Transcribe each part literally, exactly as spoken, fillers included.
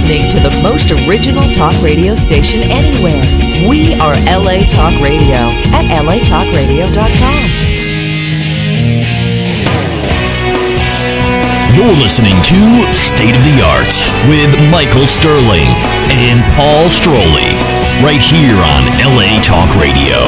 listening to the most original talk radio station anywhere. We are L A Talk Radio at L A talk radio dot com. You're listening to State of the Arts with Michael Sterling and Paul Strolley, right here on L A Talk Radio.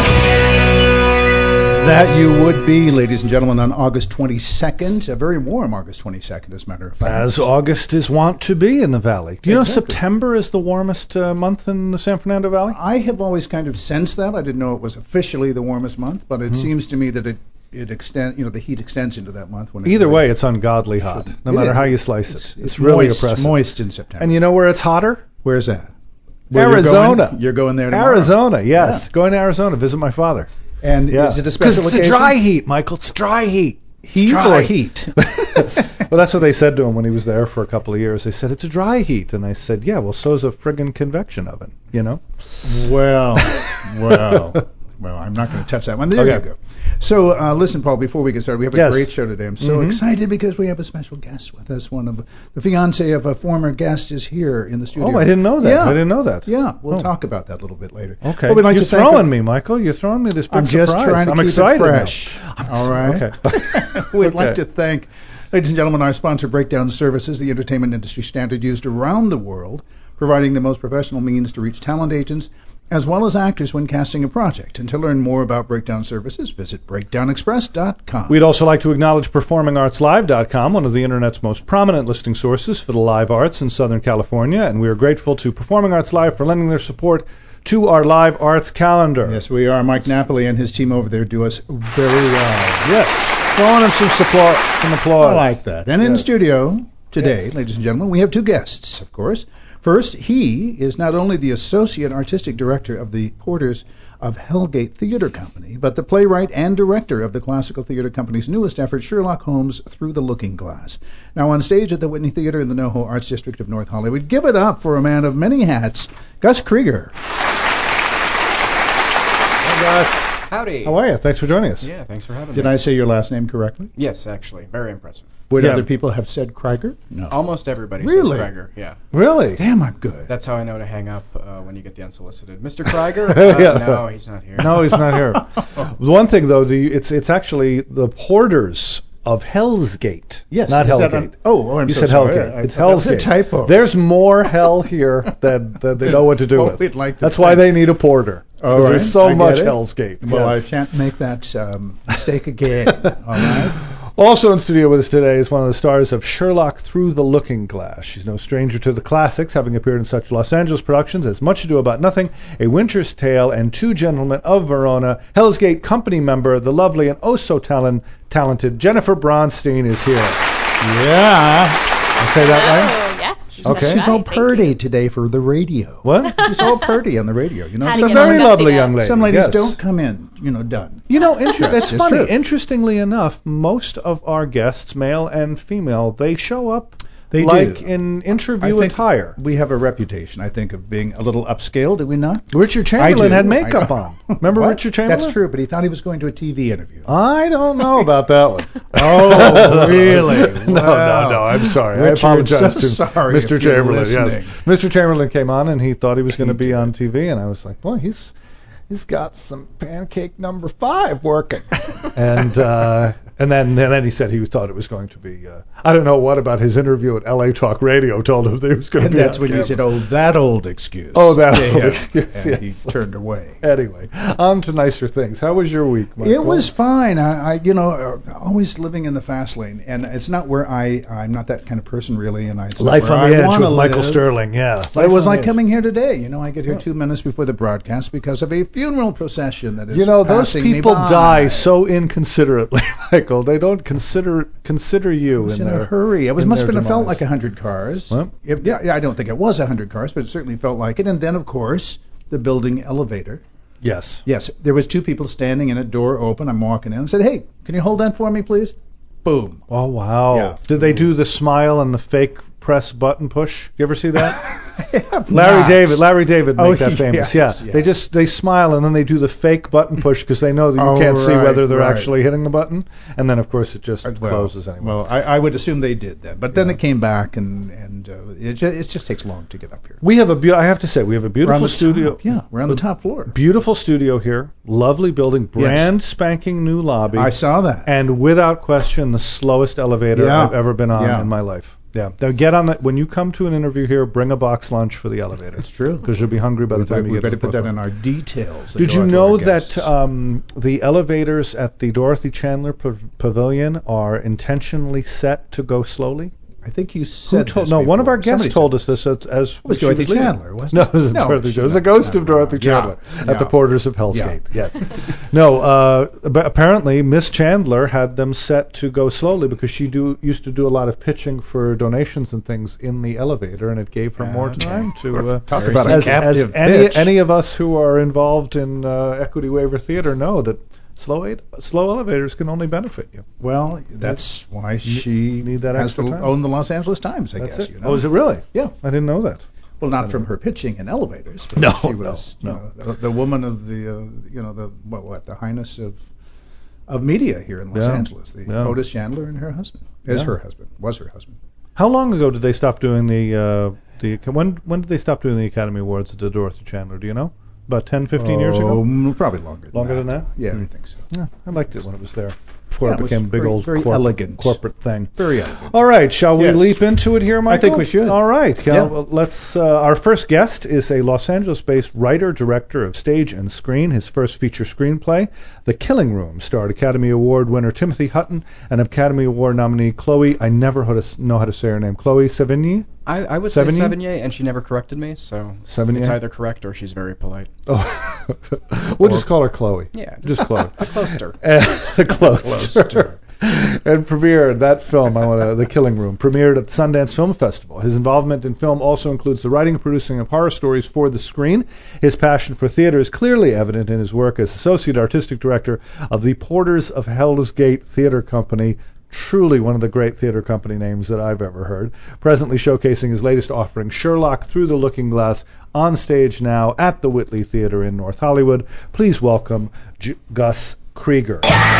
That you would be, ladies and gentlemen, on August twenty-second, a very warm August twenty-second, as a matter of fact. As August is wont to be in the Valley. Do you Exactly. know September is the warmest uh, month in the San Fernando Valley? I have always kind of sensed that. I didn't know it was officially the warmest month, but it mm. seems to me that it it extend, you know, the heat extends into that month. When Either really way, it's ungodly hot, no it matter is. how you slice it. It's, It's, it's really moist, oppressive. moist in September. And you know where it's hotter? Where's that? Where Arizona. You're going, you're going there tomorrow. Arizona, yes. Yeah. Going to Arizona, visit my father. And Yeah. is it a special Because occasion? it's a dry heat, Michael. It's dry heat. Heat dry. or heat? Well, that's what they said to him when he was there for a couple of years. They said, it's a dry heat. And I said, yeah, well, so's a friggin' convection oven, you know? Well, well, well, I'm not going to touch that one. There Okay. you go. So, uh, listen, Paul, before we get started, we have a Yes. great show today. I'm so Mhm. excited because we have a special guest with us. One of the fiance of a former guest is here in the studio. Oh, I didn't know that. Yeah. I didn't know that. Yeah, we'll Oh. talk about that a little bit later. Okay. Well, we'd like You're to thank throwing you- me, Michael. You're throwing me this big I'm just surprise. trying to I'm keep excited it now. fresh. All right. Okay. We'd Okay. like to thank, ladies and gentlemen, our sponsor, Breakdown Services, the entertainment industry standard used around the world, providing the most professional means to reach talent agents as well as actors when casting a project. And to learn more about Breakdown Services, visit breakdown express dot com. We'd also like to acknowledge performing arts live dot com, one of the Internet's most prominent listing sources for the live arts in Southern California, and we are grateful to Performing Arts Live for lending their support to our live arts calendar. Yes, we are. Mike Napoli and his team over there do us very well. Yes. Throwing him some, support, some applause. I like that. And in Yes. studio today, Yes. ladies and gentlemen, we have two guests, of course. First, he is not only the Associate Artistic Director of the Porters of Hellgate Theater Company, but the playwright and director of the Classical Theater Company's newest effort, Sherlock Holmes Through the Looking Glass. Now on stage at the Whitney Theater in the NoHo Arts District of North Hollywood, give it up for a man of many hats, Gus Krieger. Hey, Gus. Howdy. How are you? Thanks for joining us. Yeah, thanks for having Did me. I say your last name correctly? Yes, actually. Very impressive. Would Yeah. other people have said Krieger? No. Almost everybody Really? says Krieger. Yeah. Really? Damn, I'm good. That's how I know to hang up uh, when you get the unsolicited. Mister Krieger? Uh, Yeah. No, he's not here. No, he's not here. The one thing, though, the, it's it's actually the Porters of Hell's Gate. Yes, Not is that Hellgate. an- oh, oh, I'm you so said sorry. Hellgate. I- I It's thought Hell's that was Gate. a typo. There's more hell here than, than they know what to do Well, with. we'd like to That's think. why they need a porter. All 'Cause right, There's so I get much it. Hell's Gate. Well, Yes. I can't make that um, mistake again. All right. Also in studio with us today is one of the stars of Sherlock Through the Looking Glass. She's no stranger to the classics, having appeared in such Los Angeles productions as Much Ado About Nothing, A Winter's Tale, and Two Gentlemen of Verona. Hell's Gate company member, the lovely and oh so talent, talented Jennifer Bronstein is here. Yeah. I say that right? Oh, yes. you Okay. said She's that. all Thank purty you. today for the radio. What? She's all purty on the radio. You know, Had to some, get all very dusty lovely up. young lady. some ladies yes. don't come in, you know, done. You know, inter- Yes, it's it's funny. true. Interestingly enough, most of our guests, male and female, they show up They like do. in I interview think attire. We have a reputation, I think, of being a little upscale. Do we not? Richard I Chamberlain do. had makeup I- on. Remember What? Richard Chamberlain? That's true, but he thought he was going to a T V interview. I don't know about that one. Oh, really? no, no, no. I'm sorry. Richard, I apologize so to sorry Mister if you're Chamberlain. Yes, listening. Mister Chamberlain came on and he thought he was going to be on T V, and I was like, well, he's he's got some pancake number five working, and uh, and then and then he said he thought it was going to be. Uh, I don't know what about his interview at L A Talk Radio told him that he was going to And be. that's on when you camera. said, "Oh, that old excuse." Oh, that Yeah, old yeah. excuse, And yes. he turned away. Anyway, on to nicer things. How was your week, Michael? It was fine. I, I, you know, uh, always living in the fast lane, and it's not where I. I'm not that kind of person really, and I. It's not Life where on the I Edge wanna with Michael live. Sterling. Yeah, But it was like Life on the Edge. coming here today. You know, I get here two minutes before the broadcast because of a funeral procession that is. You know, those passing me people by. die so inconsiderately, Michael. They don't consider consider I you was in in their a hurry. It was in must have their been. It felt demise. like a hundred cars. What? It- yeah, yeah, I don't think it was a hundred cars, but it certainly felt like it. And then, of course, the building elevator. Yes. Yes, there was two people standing in a door open. I'm walking in and said, "Hey, can you hold that for me, please?" Boom. Oh wow. Yeah. Did they do the smile and the fake press button push? You ever see that? have Larry not. David, Larry David Oh, make that famous. yes, yeah. yes. They just they smile and then they do the fake button push because they know that you Oh, can't see right, whether they're right. actually hitting the button, and then of course it just Well, closes anyway. Well, I, I would assume they did that, but then Yeah. it came back, and and uh, it, just, it just takes long to get up here. we have a beau- I have to say we have a We're on beautiful the studio. top, yeah, we're on the top floor. Beautiful studio here, lovely building, brand spanking new lobby, I saw that. and without question the slowest elevator Yeah. I've ever been on Yeah. in my life. Yeah. Now get on it when you come to an interview here. Bring a box lunch for the elevator. It's true. Because you'll be hungry by the we time better, you we get to better the put that fourth in floor. our details. that Did go you out to know our that guests. um, the elevators at the Dorothy Chandler Pav- Pavilion are intentionally set to go slowly? I think you Who said told? this No, one of before. our guests Somebody told said us this as, as It was she Dorothy leaving. Chandler, wasn't No, it? it was No, Dorothy. she- It was the no, ghost no, of Dorothy no. Chandler Yeah, at the yeah. Porters of Hell's Yeah. Gate. Yes. No, uh, but apparently Miss Chandler had them set to go slowly because she do used to do a lot of pitching for donations and things in the elevator, and it gave her more Okay. time to uh, Talk about a as, as captive any pitch. any of us who are involved in uh, Equity Waiver Theater know that slow aid, slow elevators can only benefit you. Well, that's why she need that has extra to time. own the Los Angeles Times, I That's guess. it. You know? Oh, is it really? Yeah. I didn't know that. Well, not from her pitching in elevators. But No, she no, was, no. You know, the, the woman of the, uh, you know, the what, what, the highness of of media here in Los Yeah. Angeles. The Yeah. Otis Chandler and her husband is Yeah. her husband, was her husband. How long ago did they stop doing the uh, the when when did they stop doing the Academy Awards at the Dorothy Chandler? Do you know? About ten, fifteen years ago? Oh, mm, probably longer. Than Longer that. than that? Yeah, Hmm. I think so. Yeah, I liked it when it was there. Before Yeah, it it was became a big very- old very corp- elegant. corporate thing. Very elegant. All right, shall we Yes. leap into it here, Michael? I think we should. All right, Yeah. yeah. Well, let's. Uh, our first guest is a Los Angeles-based writer, director of stage and screen. His first feature screenplay, The Killing Room, starred Academy Award winner Timothy Hutton and Academy Award nominee Chloe. I never how to, know how to say her name. Chloe Sevigny. I, I would Sevigny? say Sevigny, and she never corrected me, so Sevigny? it's either correct or she's very polite. Oh, we'll just call her Chloe. Yeah, just Chloe. Close to her. And close. And premiered that film, I want to, The Killing Room, premiered at the Sundance Film Festival. His involvement in film also includes the writing and producing of horror stories for the screen. His passion for theater is clearly evident in his work as associate artistic director of the Porters of Hell's Gate Theater Company. Truly one of the great theater company names that I've ever heard. Presently showcasing his latest offering, Sherlock Through the Looking Glass, on stage now at the Whitley Theater in North Hollywood. Please welcome J- Gus Krieger.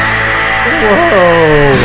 Whoa!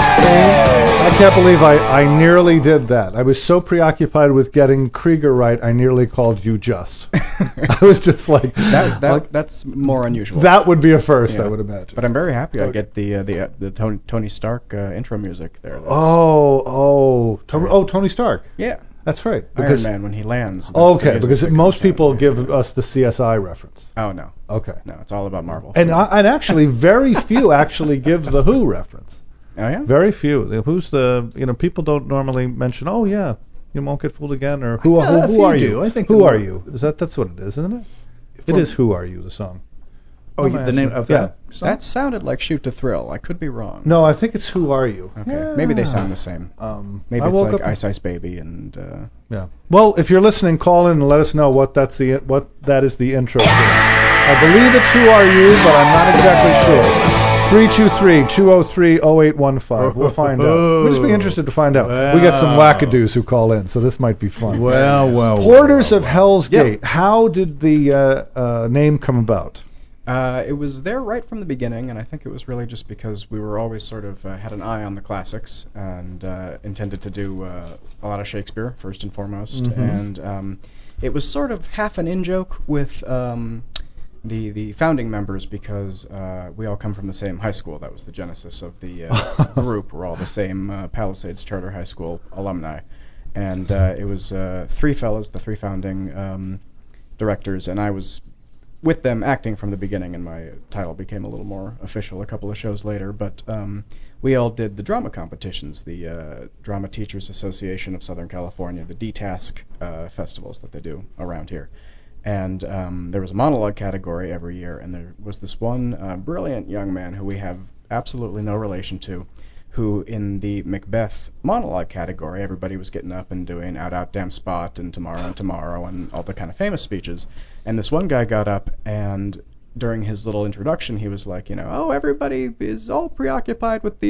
I can't believe I, I nearly did that. I was so preoccupied with getting Krieger right, I nearly called you Jus. I was just like, That, that like, that's more unusual. that would be a first, Yeah. I would imagine. But I'm very happy I get the uh, the uh, the Tony, Tony Stark uh, intro music there. That's, Oh, oh, Tony, oh, Tony Stark. yeah, That's right. Iron Because Man when he lands. that's the okay, music because that most comes down. people give us the C S I reference. Oh no, Okay. no, it's all about Marvel. And I, and actually, very few actually give the Who reference. oh yeah, Very few. The Who's the you know people don't normally mention. Oh yeah, you won't get fooled again or who Yeah, who, a who few are do. you? I think who the are more- you? Is that that's what it is, isn't it? It For- is Who Are You, the song. Oh, I'm the asking. name of Yeah. that song? that sounded like Shoot to Thrill. I could be wrong. No, I think it's Who Are You. Okay, maybe they Yeah. sound the same. Um, Maybe I it's woke like up- Ice Ice Baby and. Uh, Yeah. Well, if you're listening, call in and let us know what that's the what that is the intro to. I believe it's Who Are You, but I'm not exactly sure. three two three, two oh three, oh eight one five. We'll find out. We'll just be interested to find out. We got some Wow. wackadoos who call in, so this might be fun. Well, well, Porters well, of well. Hell's Yeah. Gate. How did the uh, uh, name come about? Uh, it was there right from the beginning, and I think it was really just because we were always sort of uh, had an eye on the classics and uh, intended to do uh, a lot of Shakespeare first and foremost. Mhm. And um, it was sort of half an in-joke with um, the the founding members because uh, we all come from the same high school. That was the genesis of the uh, group. We're all the same uh, Palisades Charter High School alumni, and uh, it was uh, three fellas, the three founding um, directors, and I was with them acting from the beginning, and my title became a little more official a couple of shows later. But um, we all did the drama competitions, the uh, Drama Teachers Association of Southern California, the D TASC uh, festivals that they do around here. And um, there was a monologue category every year, and there was this one uh, brilliant young man who we have absolutely no relation to, who in the Macbeth monologue category, everybody was getting up and doing Out, Out, Damn Spot and Tomorrow and Tomorrow and all the kind of famous speeches. And this one guy got up and during his little introduction, he was like, you know, oh, everybody is all preoccupied with these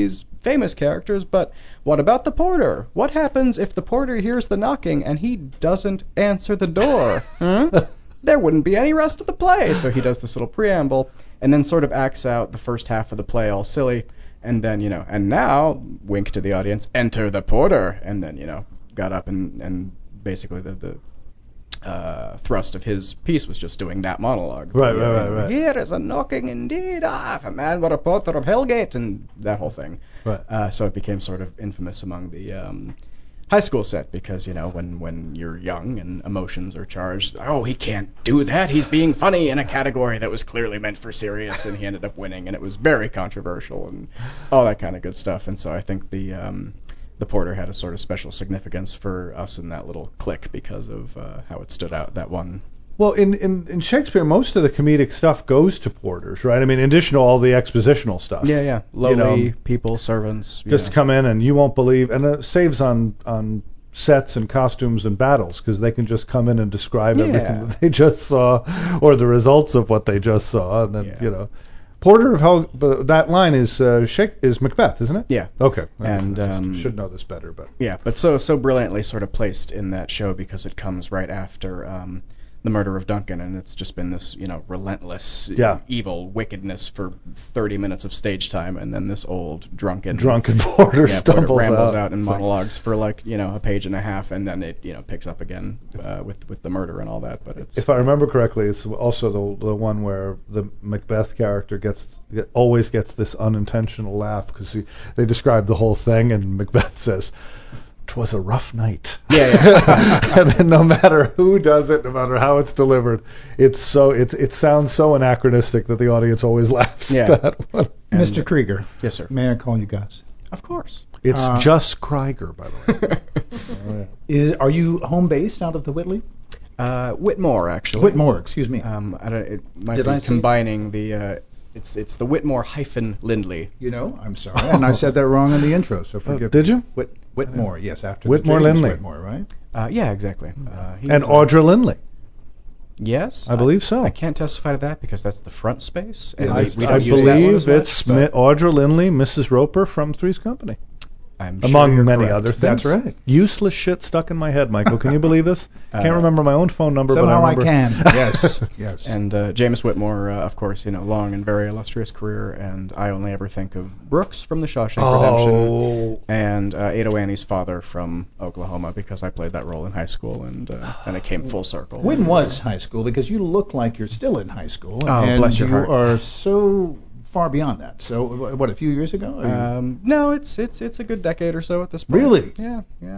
famous characters, but what about the porter? What happens if the porter hears the knocking and he doesn't answer the door? Hmm? There wouldn't be any rest of the play. So he does this little preamble and then sort of acts out the first half of the play all silly, and then, you know, and now, wink to the audience, enter the porter, and then, you know, got up and, and basically the, the uh, thrust of his piece was just doing that monologue. Right, The, right, uh, right, right. Here is a knocking indeed. Ah, if a man were a porter of Hellgate, and that whole thing. Right. Uh, so it became sort of infamous among the um, high school set because, you know, when, when you're young and emotions are charged, oh, he can't do that. He's being funny in a category that was clearly meant for serious, and he ended up winning, and it was very controversial and all that kind of good stuff. And so I think the um, the porter had a sort of special significance for us in that little clique because of uh, how it stood out that one. Well, in, in, in Shakespeare, most of the comedic stuff goes to porters, right? I mean, in addition to all the expositional stuff. Yeah, yeah. Lowly know, people, servants. Just yeah. come in and you won't believe, and it saves on on sets and costumes and battles because they can just come in and describe Yeah. everything that they just saw or the results of what they just saw, and then Yeah. you know, Porter of Hell. But that line is uh, Shake is Macbeth, isn't it? Yeah. Okay. And, I just um, should know this better, but Yeah, but so so brilliantly sort of placed in that show because it comes right after um, the murder of Duncan, and it's just been this, you know, relentless Yeah. evil wickedness for thirty minutes of stage time, and then this old drunken drunken Porter yeah, stumbles Porter rambles out, out in It's like- monologues for like, you know, a page and a half, and then it, you know, picks up again uh, with with the murder and all that. But it's If I remember correctly, it's also the the one where the Macbeth character gets get, always gets this unintentional laugh because they describe the whole thing, and Macbeth says, "'Twas a rough night." yeah, yeah. And then no matter who does it, no matter how it's delivered, it's so it's it sounds so anachronistic that the audience always laughs Yeah. at that one. And- Mister Krieger, Yes, sir. may I call you guys? Of course. It's Uh, just Krieger, by the way. Oh, yeah. Is are you home based out of the Whitley? Uh, Whitmore, actually. Whitmore, excuse me. Um, I don't. It might Did be I say- combining the. Uh, it's it's the Whitmore hyphen Lindley. You know, I'm sorry, and I said that wrong in the intro, so forgive did me. you? Whit, Whitmore, yes, after Whitmore the James Lindley. Whitmore, right? Uh, yeah, exactly. Uh, he And was a- Audra Lindley. Yes, I believe so. I can't testify to that because that's the front space, and Yeah, we, I- we I don't use that one believe as much, it's but Mi- Audra Lindley, Missus Roper from Three's Company. I'm sure Among you're many correct. other things. That's right. Useless shit stuck in my head, Michael. Can you believe this? Uh, Can't remember my own phone number, Somehow but I I, remember. can. Yes, yes. And uh, James Whitmore, uh, of course, you know, long and very illustrious career, and I only ever think of Brooks from The Shawshank Redemption, Oh, and uh, Ada Annie's father from Oklahoma because I played that role in high school, and uh, and it came full circle. When was high school? Because you look like you're still in high school, Oh, and bless your you heart. are so far beyond that. So, wh- what, a few years ago? Are you- Um, no, it's it's it's a good decade or so at this point. Really? Yeah, yeah.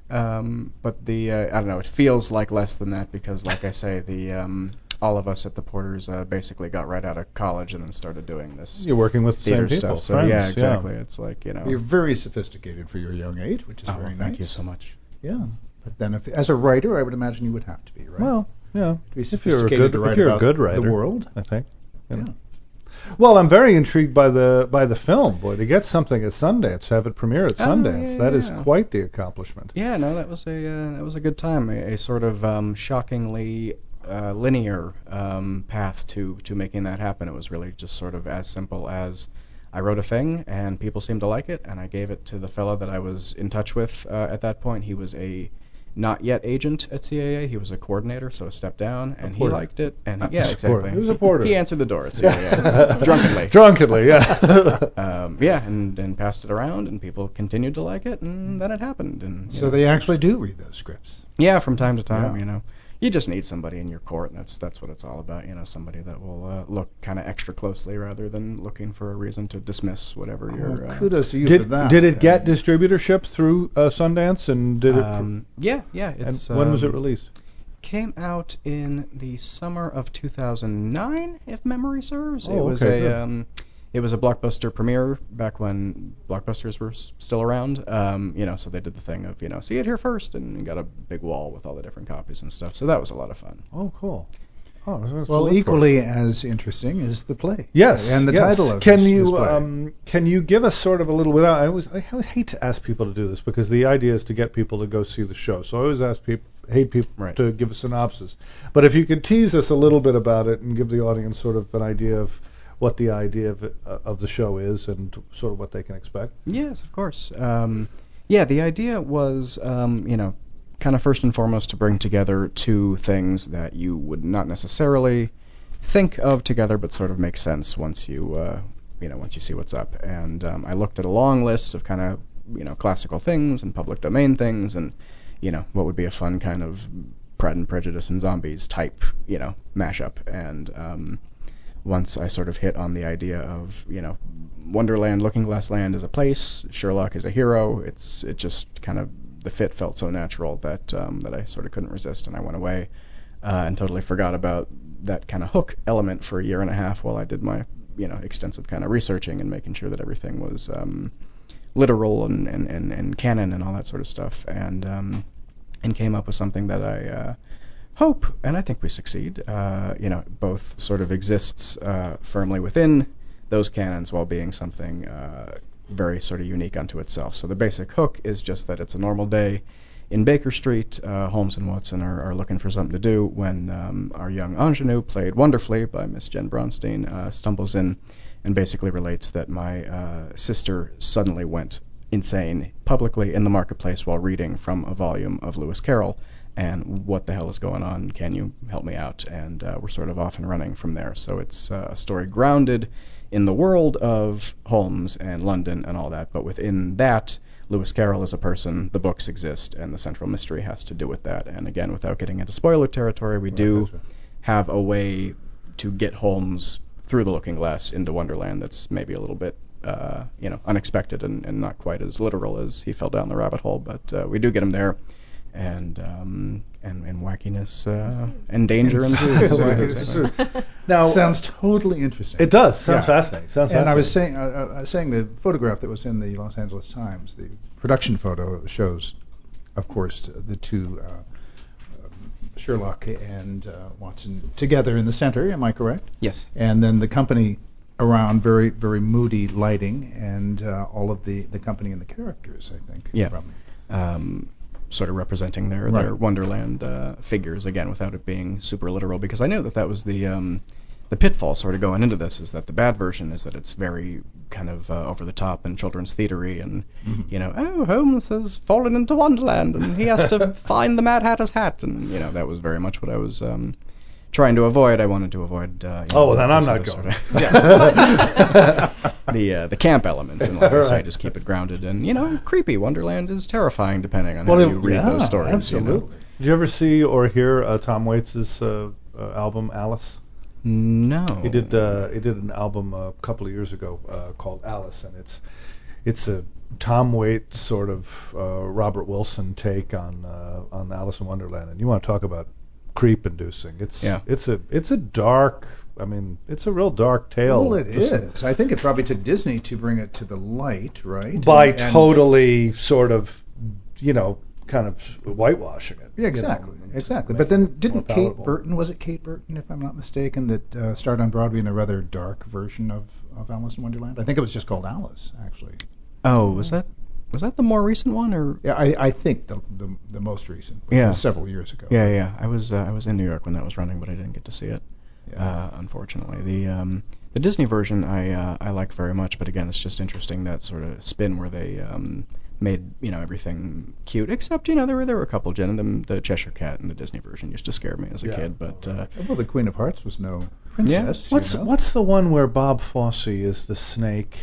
Um, but the uh, I don't know. It feels like less than that because, like I say, the um, all of us at the Porters uh, basically got right out of college and then started doing this you're working with the theater same people, stuff. So friends, yeah, exactly. It's like, you know. You're very sophisticated for your young age, which is oh, very nice. thank you so much. Yeah, but then, if, as a writer, I would imagine you would have to be, right? Well, yeah. to be If you're a sophisticated good, to write if you're a about good writer, the world. I think. you know. Yeah. Well, I'm very intrigued by the by the film. Boy, to get something at Sundance, to have it premiere at Oh, Sundance, yeah, that is yeah. quite the accomplishment. Yeah, no, that was a uh, that was a good time. A, a sort of um, shockingly uh, linear um, path to to making that happen. It was really just sort of as simple as I wrote a thing and people seemed to like it, and I gave it to the fellow that I was in touch with uh, at that point. He was a not yet agent at C A A. He was a coordinator, so a step down, and he porter. liked it. And he, yeah, A exactly. porter. He was a porter. He answered the door at C A A drunkenly. Drunkenly, yeah. Um, yeah, and, and passed it around, and people continued to like it, and then it happened. And you So know. they actually do read those scripts. Yeah, from time to time, Yeah. you know. You just need somebody in your court, and that's that's what it's all about, you know, somebody that will uh, look kind of extra closely rather than looking for a reason to dismiss whatever your... Well, Uh, kudos to you for did that. did it get Uh, distributorship through uh, Sundance, and did it? um, yeah, yeah. and It's, when was it um, released? Came out in the summer of two thousand nine, if memory serves. Oh, it was okay, a good. um, it was a Blockbuster premiere back when Blockbusters were s- still around. Um, you know, so they did the thing of, you know, see it here first, and got a big wall with all the different copies and stuff. So that was a lot of fun. Oh, cool. Oh, that's what to Well, look for. equally as interesting is the play. Yes, And the yes. title of can this, you this play. um, can you give us sort of a little without I always I always hate to ask people to do this because the idea is to get people to go see the show. So I always ask people hate people Right. to give a synopsis. But if you could tease us a little bit about it and give the audience sort of an idea of what the idea of it, uh, of the show is and sort of what they can expect? Yes, of course. Um, yeah, the idea was, um, you know, kind of first and foremost to bring together two things that you would not necessarily think of together, but sort of make sense once you, uh, you know, once you see what's up. And um, I looked at a long list of kind of, you know, classical things and public domain things, and you know, what would be a fun kind of Pride and Prejudice and Zombies type, you know, mashup. And um, once I sort of hit on the idea of, you know, Wonderland, Looking Glass Land is a place, Sherlock is a hero, it's it just kind of, the fit felt so natural that um, that I sort of couldn't resist, and I went away uh, and totally forgot about that kind of hook element for a year and a half while I did my, you know, extensive kind of researching and making sure that everything was um, literal and, and, and, and canon and all that sort of stuff, and um, and came up with something that I uh, hope, and I think we succeed, uh, you know, both sort of exists uh, firmly within those canons while being something uh, very sort of unique unto itself. So the basic hook is just that it's a normal day in Baker Street. uh, Holmes and Watson are, are looking for something to do when um, our young ingenue, played wonderfully by Miss Jen Bronstein, uh, stumbles in and basically relates that my uh, sister suddenly went insane publicly in the marketplace while reading from a volume of Lewis Carroll, and what the hell is going on? Can you help me out? And uh, we're sort of off and running from there. So it's uh, a story grounded in the world of Holmes and London and all that, but within that, Lewis Carroll is a person, the books exist, and the central mystery has to do with that. And again, without getting into spoiler territory, we do have a way to get Holmes through the Looking Glass into Wonderland that's maybe a little bit, uh, you know, unexpected and, and not quite as literal as he fell down the rabbit hole, but uh, we do get him there, and um, and, and wackiness uh, and danger ensues. Now, sounds totally interesting. It does. Sounds Yeah. fascinating. Sounds And fascinating. I was saying, uh, uh, I was saying the photograph that was in the Los Angeles Times, the production photo shows, of course, the two uh, um, Sherlock and uh, Watson together in the center. Am I correct? Yes. And then the company around, very very moody lighting, and uh, all of the, the company and the characters, I think. Yeah. From, Um, sort of representing their, Right. their Wonderland uh, figures, again, without it being super literal, because I knew that that was the um, the pitfall sort of going into this, is that the bad version is that it's very kind of uh, over the top and children's theatery, and, Mm-hmm. you know, oh, Holmes has fallen into Wonderland, and he has to find the Mad Hatter's hat, and, you know, that was very much what I was um, trying to avoid. I wanted to avoid... Uh, you Oh, know, well, then I'm this not other sort going. of- the uh, the camp elements, and like I say, Right. just keep it grounded, and, you know, creepy. Wonderland is terrifying depending on Well, how it- you read yeah, those stories. absolutely. You know? Did you ever see or hear uh, Tom Waits' uh, uh, album Alice? No. He did. Uh, he did an album a couple of years ago uh, called Alice, and it's it's a Tom Waits sort of uh, Robert Wilson take on uh, on Alice in Wonderland. And you want to talk about creep-inducing? It's Yeah. it's a it's a dark. I mean, it's a real dark tale. well, it Just is. I think it probably took Disney to bring it to the light, right? by And- and- totally sort of, you know, kind of whitewashing it. Yeah, exactly, you know, exactly. making But then it didn't more Kate palatable. Burton, was it Kate Burton, if I'm not mistaken, that uh, starred on Broadway in a rather dark version of, of Alice in Wonderland? I think it was just called Alice, actually. Oh, was that was that the more recent one, or? Yeah, I, I think the, the the most recent, which Yeah. was several years ago. Yeah, yeah. I was uh, I was in New York when that was running, but I didn't get to see it. Yeah. Uh, unfortunately, the um, the Disney version I uh, I like very much, but again, it's just interesting that sort of spin where they um, made, you know, everything cute, except, you know, there were there were a couple, Jen, them, the Cheshire Cat in the Disney version used to scare me as a Yeah. kid, but uh, Well, the Queen of Hearts was no princess. you What's know? what's the one where Bob Fosse is the snake?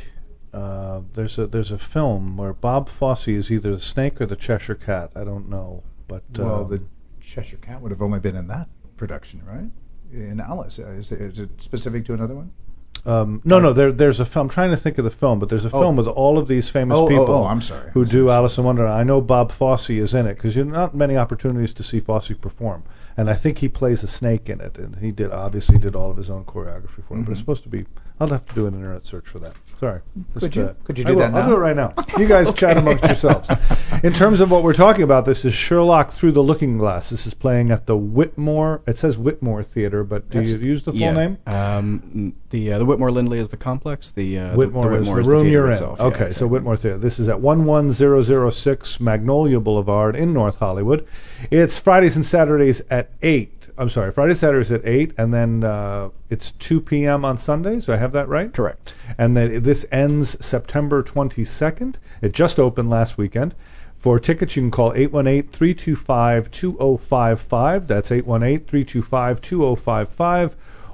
Uh, there's a there's a film where Bob Fosse is either the snake or the Cheshire Cat. I don't know, but Well, uh, the Cheshire Cat would have only been in that production, right? In Alice. Uh, is, it, is it specific to another one? um, no, no. There there's a film. I'm trying to think of the film, but there's a Oh. film with all of these famous Oh, oh, people oh, I'm sorry. who I'm do sorry. Alice in Wonderland. I know Bob Fosse is in it because you're not many opportunities to see Fosse perform, and I think he plays a snake in it, and he did obviously did all of his own choreography for it. But it's Mhm. supposed to be. I'll have to do an internet search for that. Sorry. Could you? Could you I do will. that now? I'll do it right now. You guys chat amongst yourselves. In terms of what we're talking about, this is Sherlock Through the Looking Glass. This is playing at the Whitmore. It says Whitmore Theater, but do That's- you use the full yeah. name? Um, the uh, the Whitmore Lindley is the complex. The uh, Whitmore, the, the Whitmore is is the room theater you're itself. in. Yeah, Okay, so exactly. Whitmore Theater. This is at one one zero zero six Magnolia Boulevard in North Hollywood. It's Fridays and Saturdays at eight. I'm sorry, Friday, Saturday is at eight, and then uh, it's two p.m. on Sundays. Do I have that right? Correct. And then this ends September twenty-second. It just opened last weekend. For tickets, you can call eight one eight, three two five, two zero five five. That's eight one eight, three two five, two zero five five.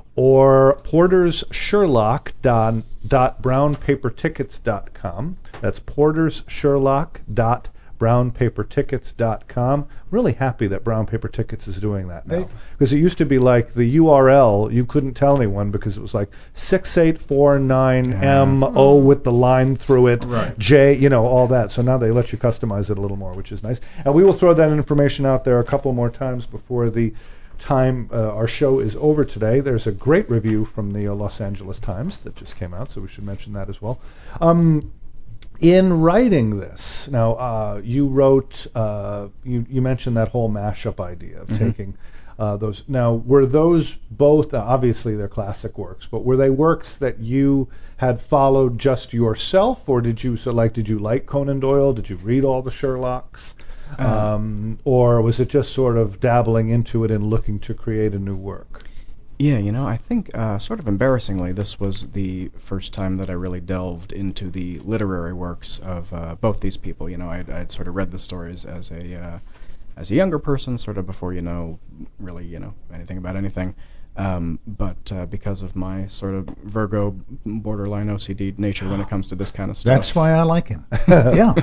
Or porters sherlock dot brown paper tickets dot com. That's porters sherlock dot brown paper tickets dot com. Really happy that Brown Paper Tickets is doing that now. Because it used to be like the U R L, you couldn't tell anyone because it was like six eight four nine M O with the line through it, right. J, you know, all that. So now they let you customize it a little more, which is nice. And we will throw that information out there a couple more times before the time uh, our show is over today. There's a great review from the uh, Los Angeles Times that just came out, so we should mention that as well. Um, in writing this, now uh, you wrote, uh, you, you mentioned that whole mashup idea of Mm-hmm. taking uh, those. Now, were those both, uh, obviously they're classic works, but were they works that you had followed just yourself, or did you, so like, did you like Conan Doyle? Did you read all the Sherlocks? Um, or was it just sort of dabbling into it and looking to create a new work? Yeah, you know, I think uh, sort of embarrassingly, this was the first time that I really delved into the literary works of uh, both these people. You know, I'd, I'd sort of read the stories as a uh, as a younger person, sort of before you know really, you know, anything about anything. Um, but uh, because of my sort of Virgo borderline O C D nature when it comes to this kind of stuff. That's why I like him. Yeah.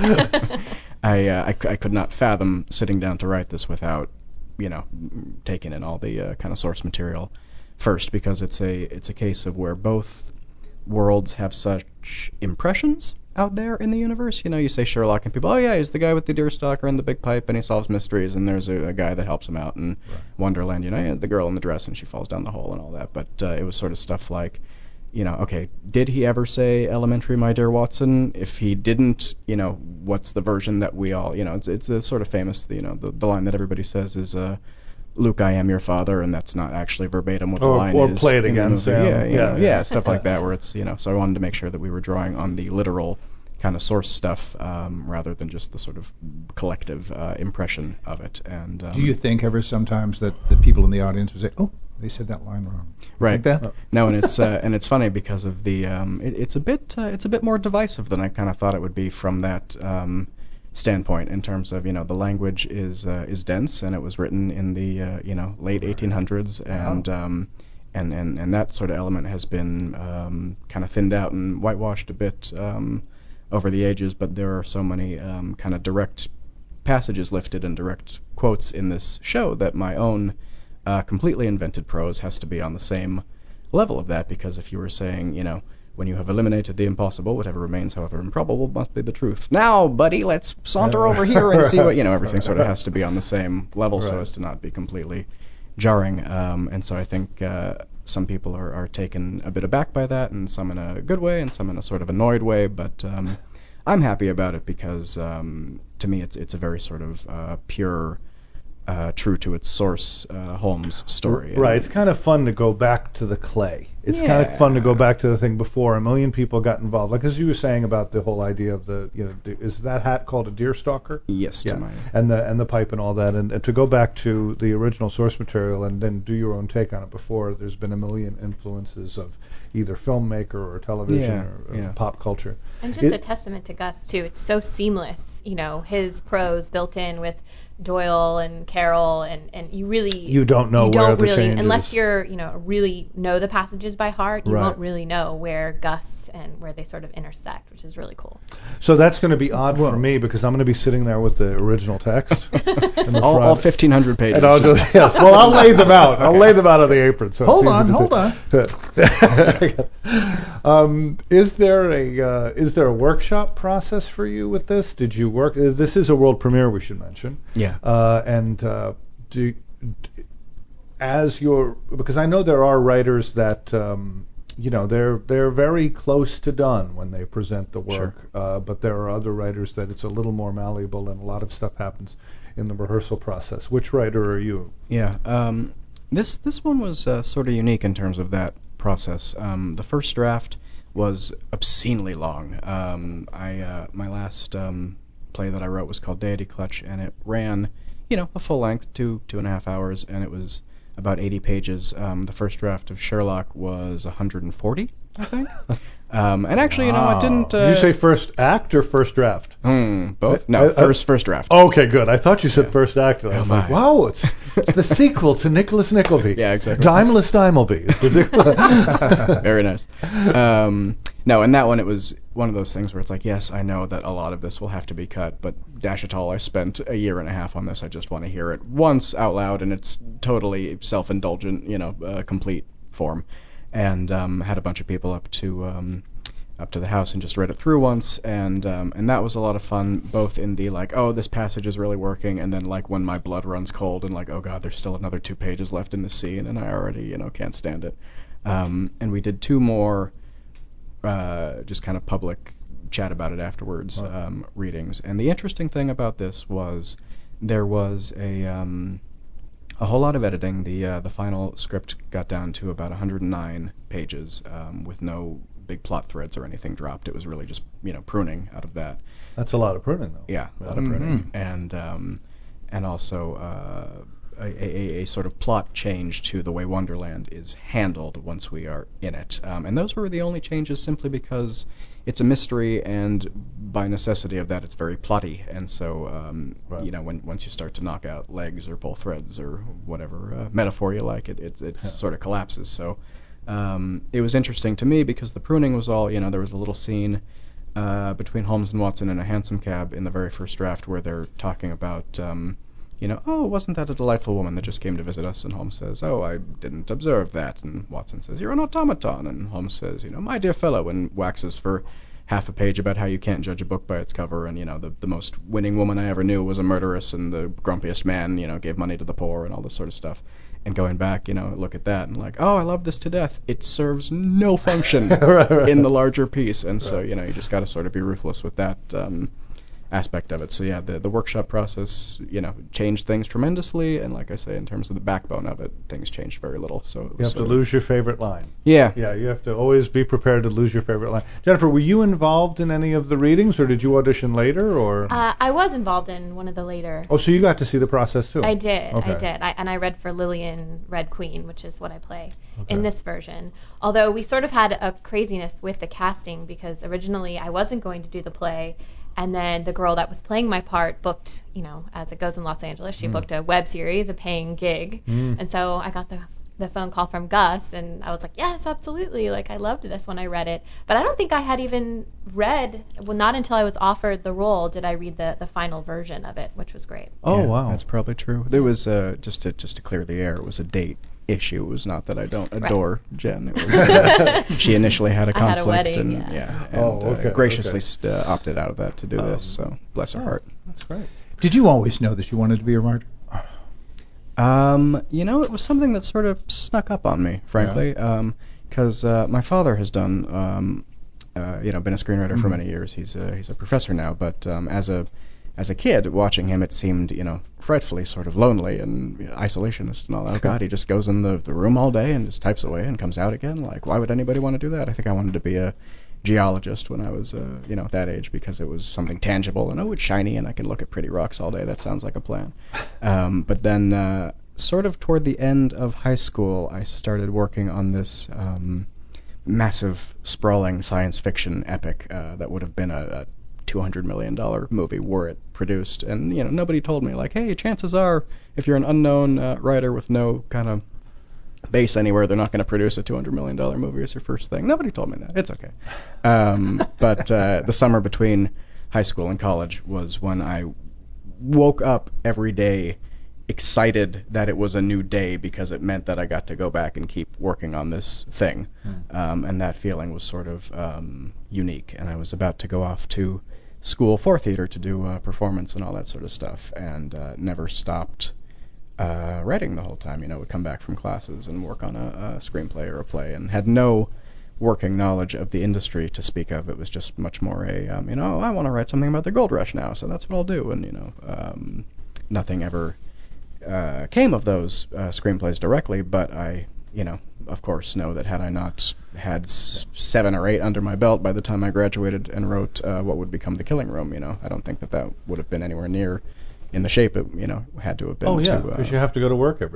I, uh, I, I could not fathom sitting down to write this without, you know, taking in all the uh, kind of source material first, because it's a it's a case of where both worlds have such impressions out there in the universe. You know, you say Sherlock and people, oh yeah, he's the guy with the deerstalker and the big pipe and he solves mysteries, and there's a, a guy that helps him out. And right. Wonderland, you know, yeah, the girl in the dress and she falls down the hole and all that. But uh, it was sort of stuff like, you know, okay, did he ever say elementary, my dear Watson? If he didn't, you know, what's the version that we all, you know, it's it's a sort of famous, you know, the, the line that everybody says is, uh, Luke, I am your father, and that's not actually verbatim what the or, line or is. Or play it in again. the Yeah, yeah, you yeah, know, yeah. yeah, stuff like that, where it's, you know, so I wanted to make sure that we were drawing on the literal kind of source stuff um, rather than just the sort of collective uh, impression of it. And um, do you think ever sometimes that the people in the audience would say, "Oh, they said that line wrong"? Right. Like that? Uh, no, and it's uh, and it's funny because of the um, it, it's a bit uh, it's a bit more divisive than I kind of thought it would be from that um, standpoint, in terms of, you know, the language is uh, is dense, and it was written in the uh, you know late eighteen hundreds, and um, and and and that sort of element has been um, kind of thinned out and whitewashed a bit um, over the ages. But there are so many um, kind of direct passages lifted and direct quotes in this show that my own uh, completely invented prose has to be on the same level of that, because if you were saying, you know, when you have eliminated the impossible, whatever remains, however improbable, must be the truth. Now, buddy, let's saunter over here and see what, you know, everything sort of has to be on the same level right. so as to not be completely jarring. Um, and so I think uh, some people are, are taken a bit aback by that, and some in a good way, and some in a sort of annoyed way. But um, I'm happy about it because, um, to me, it's it's a very sort of uh, pure, uh, true to its source uh, Holmes story. Right. And it's kind of fun to go back to the clay. It's yeah. kind of fun to go back to the thing before a million people got involved. Like as you were saying about the whole idea of the, you know, is that hat called a deerstalker? Yes. Yeah. To my, and the and the pipe and all that, and, and to go back to the original source material and then do your own take on it before. There's been a million influences of either filmmaker or television Yeah, or, or yeah. pop culture. And just It- a testament to Gus too. It's so seamless, you know, his prose built in with Doyle and Carroll, and, and you really You don't know you where don't the really change unless is. you're, you know, really know the passages by heart. You Right. won't really know where Gus and where they sort of intersect, which is really cool. So that's going to be odd for me because I'm going to be sitting there with the original text in the all, front. all fifteen hundred pages. And I'll just yes. Well, I'll lay them out. I'll lay them out on the apron. So Hold it's on, easy to hold see. um, is there a uh, is there a workshop process for you with this? Did you work? uh, This is a world premiere, we should mention. Yeah. Uh, and uh, do d- as your because I know there are writers that. Um, you know, they're they're very close to done when they present the work, Sure. uh, but there are other writers that it's a little more malleable, and a lot of stuff happens in the rehearsal process. Which writer are you? Yeah, um, this this one was uh, sort of unique in terms of that process. Um, the first draft was obscenely long. Um, I uh, my last um, play that I wrote was called Deity Clutch, and it ran, you know, a full length, two two and a half hours, and it was about eighty pages. Um, the first draft of Sherlock was one hundred forty, I think. Um, and actually, you know, it didn't. Uh, Did you say first act or first draft? Hmm, both? No, I- I- first first draft. Okay, good. I thought you said Yeah. first act. And I Oh, was my. like, wow, it's it's the sequel to Nicholas Nickleby. Yeah, exactly. Dimeless Dimbleby is the sequel. Very nice. Um, no, and that one, it was one of those things where it's like, yes, I know that a lot of this will have to be cut, but dash it all, I spent a year and a half on this. I just want to hear it once out loud, and it's totally self-indulgent, you know, uh, complete form. And um, had a bunch of people up to um, up to the house and just read it through once, and um, and that was a lot of fun, both in the like, oh, this passage is really working, and then like when my blood runs cold and like, oh god, there's still another two pages left in the scene, and I already, you know, can't stand it. Um, and we did two more, uh, just kind of public chat about it afterwards, um, readings. And the interesting thing about this was there was a um, a whole lot of editing. The uh, the final script got down to about one hundred nine pages, um, with no big plot threads or anything dropped. It was really just, you know, pruning out of that. That's a lot of pruning, though. Yeah, a lot of pruning, and um, and also uh, a, a, a sort of plot change to the way Wonderland is handled once we are in it. Um, and those were the only changes, simply because it's a mystery, and by necessity of that, it's very plotty. And so, um, Right. you know, when once you start to knock out legs or pull threads or whatever uh, metaphor you like, it it, it sort of collapses. So um, it was interesting to me because the pruning was all, you know, there was a little scene uh, between Holmes and Watson in a hansom cab in the very first draft where they're talking about, um, you know, oh, wasn't that a delightful woman that just came to visit us? And Holmes says, oh, I didn't observe that. And Watson says, you're an automaton. And Holmes says, you know, my dear fellow, and waxes for half a page about how you can't judge a book by its cover, and, you know, the the most winning woman I ever knew was a murderess, and the grumpiest man, you know, gave money to the poor, and all this sort of stuff. And going back, you know, look at that, and like, oh, I love this to death. It serves no function Right, right. in the larger piece, and so, you know, you just got to sort of be ruthless with that um, aspect of it. So yeah, the the workshop process, you know, changed things tremendously, and like I say, in terms of the backbone of it, things changed very little. So it was You have to sort of- lose your favorite line. Yeah. Yeah, you have to always be prepared to lose your favorite line. Jennifer, were you involved in any of the readings, or did you audition later, or? Uh, I was involved in one of the later. Oh, so you got to see the process too. I did, Okay. I did, I, and I read for Lillian Red Queen, which is what I play Okay. in this version. Although we sort of had a craziness with the casting, because originally I wasn't going to do the play, and then the girl that was playing my part booked, you know, as it goes in Los Angeles, she Mm. booked a web series, a paying gig, Mm. and so I got the the phone call from Gus, and I was like, yes, absolutely, like I loved this when I read it. But I don't think I had even read, well, not until I was offered the role did I read the the final version of it, which was great. Oh, Yeah, wow. that's probably true. There was uh, just to just to clear the air, it was a date issue. It was not that I don't Right. adore Jen. It was uh, she initially had a I had conflict, a wedding, and yeah. and Oh, okay, uh, graciously okay. st- uh, opted out of that to do Um, this. So bless her Oh, heart. That's great. Did you always know that you wanted to be a writer? Um, you know, it was something that sort of snuck up on me, frankly, because uh, my father has done, um, uh, you know, been a screenwriter for Mhm. many years. He's a he's a professor now, but um, as a as a kid, watching him, it seemed, you know, frightfully sort of lonely and you know, isolationist and all that. Oh God, he just goes in the the room all day and just types away and comes out again. Like, why would anybody want to do that? I think I wanted to be a geologist when I was, uh, you know, that age, because it was something tangible and oh, it's shiny and I can look at pretty rocks all day. That sounds like a plan. Um, but then, uh, sort of toward the end of high school, I started working on this um, massive, sprawling science fiction epic uh, that would have been a, a two hundred million dollars movie were it produced. And, you know, nobody told me, like, hey, chances are, if you're an unknown uh, writer with no kind of base anywhere, they're not going to produce a two hundred million dollars movie as your first thing. Nobody told me that. It's okay. Um, but uh, the summer between high school and college was when I woke up every day excited that it was a new day, because it meant that I got to go back and keep working on this thing. Um, and that feeling was sort of um, unique. And I was about to go off to school for theater to do uh, performance and all that sort of stuff, and uh, never stopped uh, writing the whole time. You know, would come back from classes and work on a, a screenplay or a play, and had no working knowledge of the industry to speak of. It was just much more a, um, you know, I want to write something about the gold rush now, so that's what I'll do. And, you know, um, nothing ever uh, came of those uh, screenplays directly, but I, you know, of course, know that had I not had s- seven or eight under my belt by the time I graduated and wrote uh, what would become The Killing Room, you know, I don't think that that would have been anywhere near in the shape it, you know, had to have been. Oh, yeah, to, uh, because you have to go to work every day.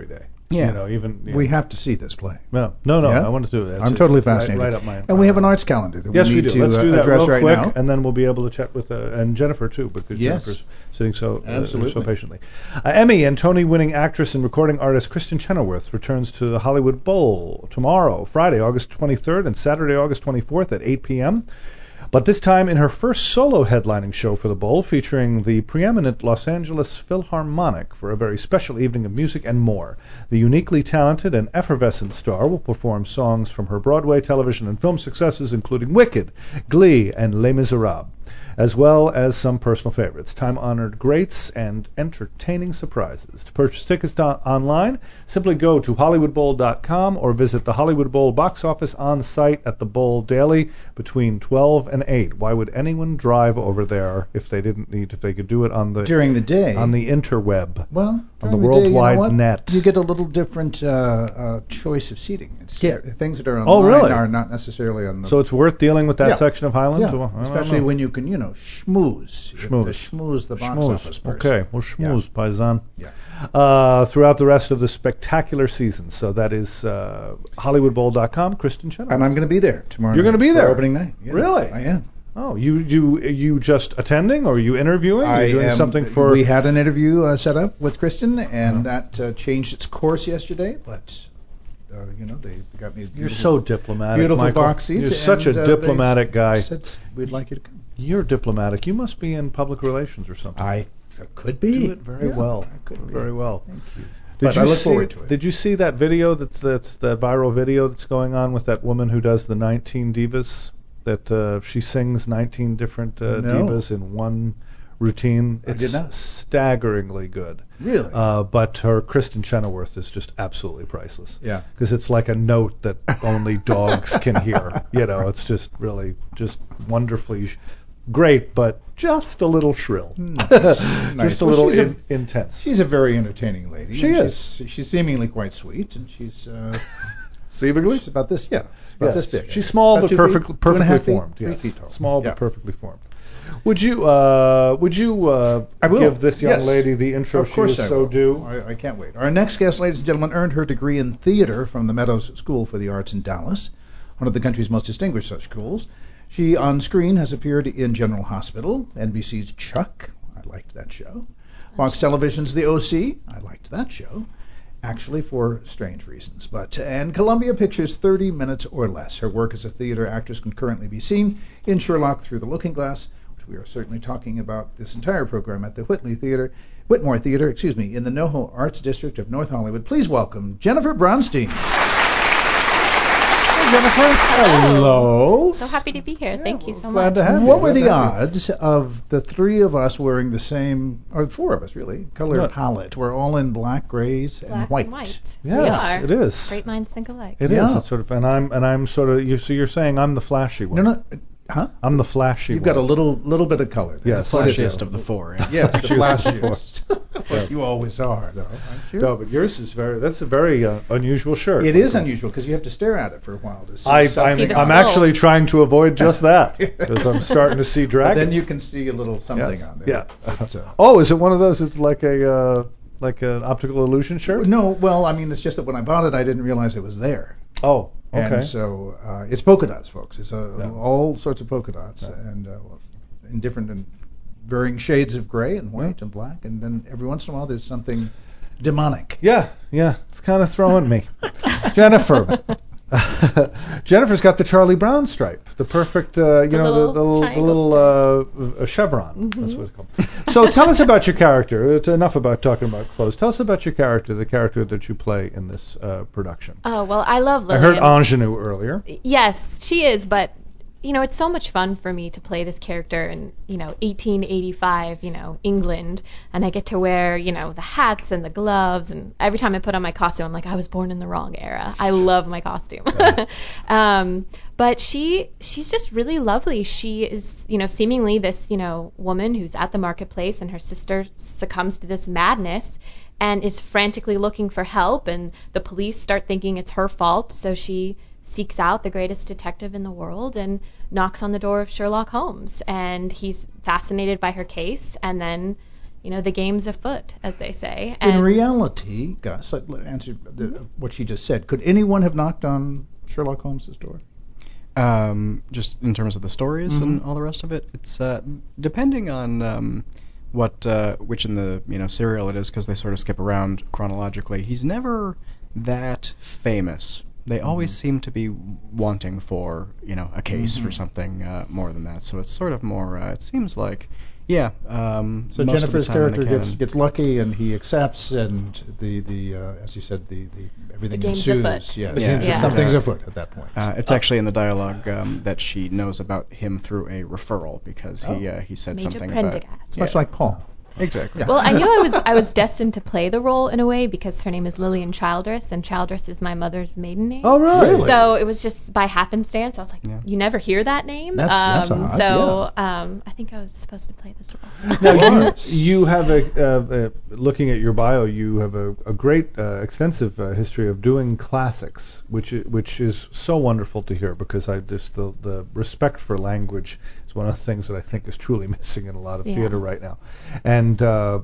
Yeah. You know, even you We know. have to see this play. No, no, no. Yeah? I want to do it. I'm totally fascinated. Right, right up my. And we have an arts calendar that Yes, we we need do. to Let's uh, do that address real right quick, now. and then we'll be able to chat with uh, and Jennifer too, because Yes. Jennifer's sitting so uh, Absolutely. so patiently. Uh, Emmy and Tony-winning actress and recording artist Kristen Chenoweth returns to the Hollywood Bowl tomorrow, Friday, August twenty-third, and Saturday, August twenty-fourth at eight p.m. But this time in her first solo headlining show for the Bowl, featuring the preeminent Los Angeles Philharmonic for a very special evening of music and more. The uniquely talented and effervescent star will perform songs from her Broadway, television, and film successes, including Wicked, Glee, and Les Miserables, as well as some personal favorites, time-honored greats, and entertaining surprises. To purchase tickets to- online, simply go to Hollywood Bowl dot com or visit the Hollywood Bowl box office on site at the Bowl daily between twelve and eight. Why would anyone drive over there if they didn't need, if they could do it on the During the day. on the interweb? Well, on the during World day, you know Wide what? Net. You get a little different uh, uh, choice of seating. It's, Yeah. Things that are Oh, online really? are not necessarily on the... So it's worth dealing with that Yeah. section of Highland? yeah, Well, I don't especially know. when you can, you know, schmooze. You have to Schmooze. schmooze the box office Schmooze. person. Okay, well, schmooze, paisan. Yeah. Uh, throughout the rest of the spectacular season. So that is uh, Hollywood Bowl dot com, Kristen Chenoweth. And I'm going to be there tomorrow You're night gonna be for there? opening night. Yeah, Really? I am. Oh, you you you just attending, or are you interviewing? Are I you doing am, something for? We had an interview uh, set up with Kristen, and that uh, changed its course yesterday, but... Uh, you know, they got me. You're so diplomatic, beautiful Michael. box seats. You're such a and, uh, diplomatic they guy. Said we'd like you to come. You're diplomatic. You must be in public relations or something. I could be. do it very Yeah, well. I could be. Very well. Thank you. Did But you I look see, forward to it. Did you see that video that's that's the viral video that's going on with that woman who does the nineteen divas? That uh, she sings nineteen different uh, No. divas in one routine. I It's did not. staggeringly good. Really? Uh, but her Kristen Chenoweth is just absolutely priceless. Yeah. Because it's like a note that only dogs can hear. You know, it's just really just wonderfully sh- great, but just a little shrill. Nice. just Nice. a Well, little she's a- in, intense. She's a very entertaining lady. She and is. She's, she's seemingly quite sweet, and she's. Uh, Seemingly? she's about this. Yeah. She's about Yes. this big. She's small About but two perfectly feet, two and a perfectly half feet, formed. Three Yes. feet tall. Small Yeah. but perfectly formed. Would you uh, would you uh, I will. give this young Yes. lady the intro Of she course is I so will. due? I, I can't wait. Our next guest, ladies and gentlemen, earned her degree in theater from the Meadows School for the Arts in Dallas, one of the country's most distinguished such schools. She, on screen, has appeared in General Hospital, N B C's Chuck. I liked that show. Fox Television's The O C. I liked that show. Actually, for strange reasons. But and Columbia Pictures' thirty minutes or less. Her work as a theater actress can currently be seen in Sherlock Through the Looking Glass, which we are certainly talking about this entire program at the Whitley Theater, Whitmore Theater, excuse me, in the NoHo Arts District of North Hollywood. Please welcome Jennifer Bronstein. Hey, Jennifer. Hello. So happy to be here. Thank you so glad much. to have you. What were Glad the to have you. odds of the three of us wearing the same, or four of us really, color What? palette? We're all in black, grays, Black and white. and white. Yes, we are. it is. Great minds think alike. It is. Yeah. It's sort of, and I'm and I'm sort of. You, so you're saying I'm the flashy one. No, no, huh? I'm the flashy You've one. got a little little bit of color there. Yes. What is Flashiest it? of the four. Yeah. Yes, the Flashiest of the flashiest. Well, you always are, though, aren't you? No, but yours is very. That's a very uh, unusual shirt. It is unusual because you have to stare at it for a while to see. I, something. I'm, the I'm flow. actually trying to avoid just that because I'm starting to see But dragons. then you can see a little something Yes. on there. Yeah. But, uh, Oh, is it one of those? It's like a uh, like an optical illusion shirt. no, well, I mean, it's just that when I bought it, I didn't realize it was there. Oh, okay. And so uh, it's polka dots, folks. It's uh, Yeah. all sorts of polka dots, Yeah. and uh, in different and varying shades of gray and white and black, and then every once in a while there's something demonic. Yeah, yeah. It's kind of throwing me. Jennifer. Jennifer's got the Charlie Brown stripe, the perfect, uh, you The know, the, the little little, the triangle little uh, uh, chevron. That's what it's called. So tell us about your character. It's enough about talking about clothes. Tell us about your character, the character that you play in this uh, production. Oh, well, I love I Lillian. heard ingenue earlier. Yes, she is, but you know, it's so much fun for me to play this character in, you know, eighteen eighty-five, you know, England, and I get to wear, you know, the hats and the gloves, and every time I put on my costume, I'm like, I was born in the wrong era. I love my costume. um, but she, she's just really lovely. She is, you know, seemingly this, you know, woman who's at the marketplace, and her sister succumbs to this madness and is frantically looking for help, and the police start thinking it's her fault, so she seeks out the greatest detective in the world and knocks on the door of Sherlock Holmes, and he's fascinated by her case, and then, you know, the game's afoot, as they say. In And reality, Gus, I answered the, what she just said. Could anyone have knocked on Sherlock Holmes' door? Um, just in terms of the stories Mhm. and all the rest of it, it's uh, depending on um, what uh, which in the you know serial it is, because they sort of skip around chronologically. He's never that famous. They always Mhm. seem to be wanting for you know a case Mhm. for something uh, more than that. So it's sort of more. Uh, it seems like yeah. Um, So most Jennifer's of the time in the character gets canon- gets lucky, and he accepts, and the the uh, as you said, the, the everything The game's ensues. afoot. Yes. Yeah. Yeah. Something's Yeah. afoot at that point. Uh, it's actually in the dialogue um, that she knows about him through a referral because he Oh. uh, he said Major something about Prendergast. Much yeah. like Paul. Exactly. Well, I knew I was I was destined to play the role in a way because her name is Lillian Childress, and Childress is my mother's maiden name. Oh, really? So it was just by happenstance. I was like, Yeah. you never hear that name. That's- that's um, odd, so um, I think I was supposed to play this role. Now you, you have a uh, uh, looking at your bio, you have a, a great uh, extensive uh, history of doing classics, which i- which is so wonderful to hear because I just the the respect for language is one of the things that I think is truly missing in a lot of Yeah. theater right now, and. Uh,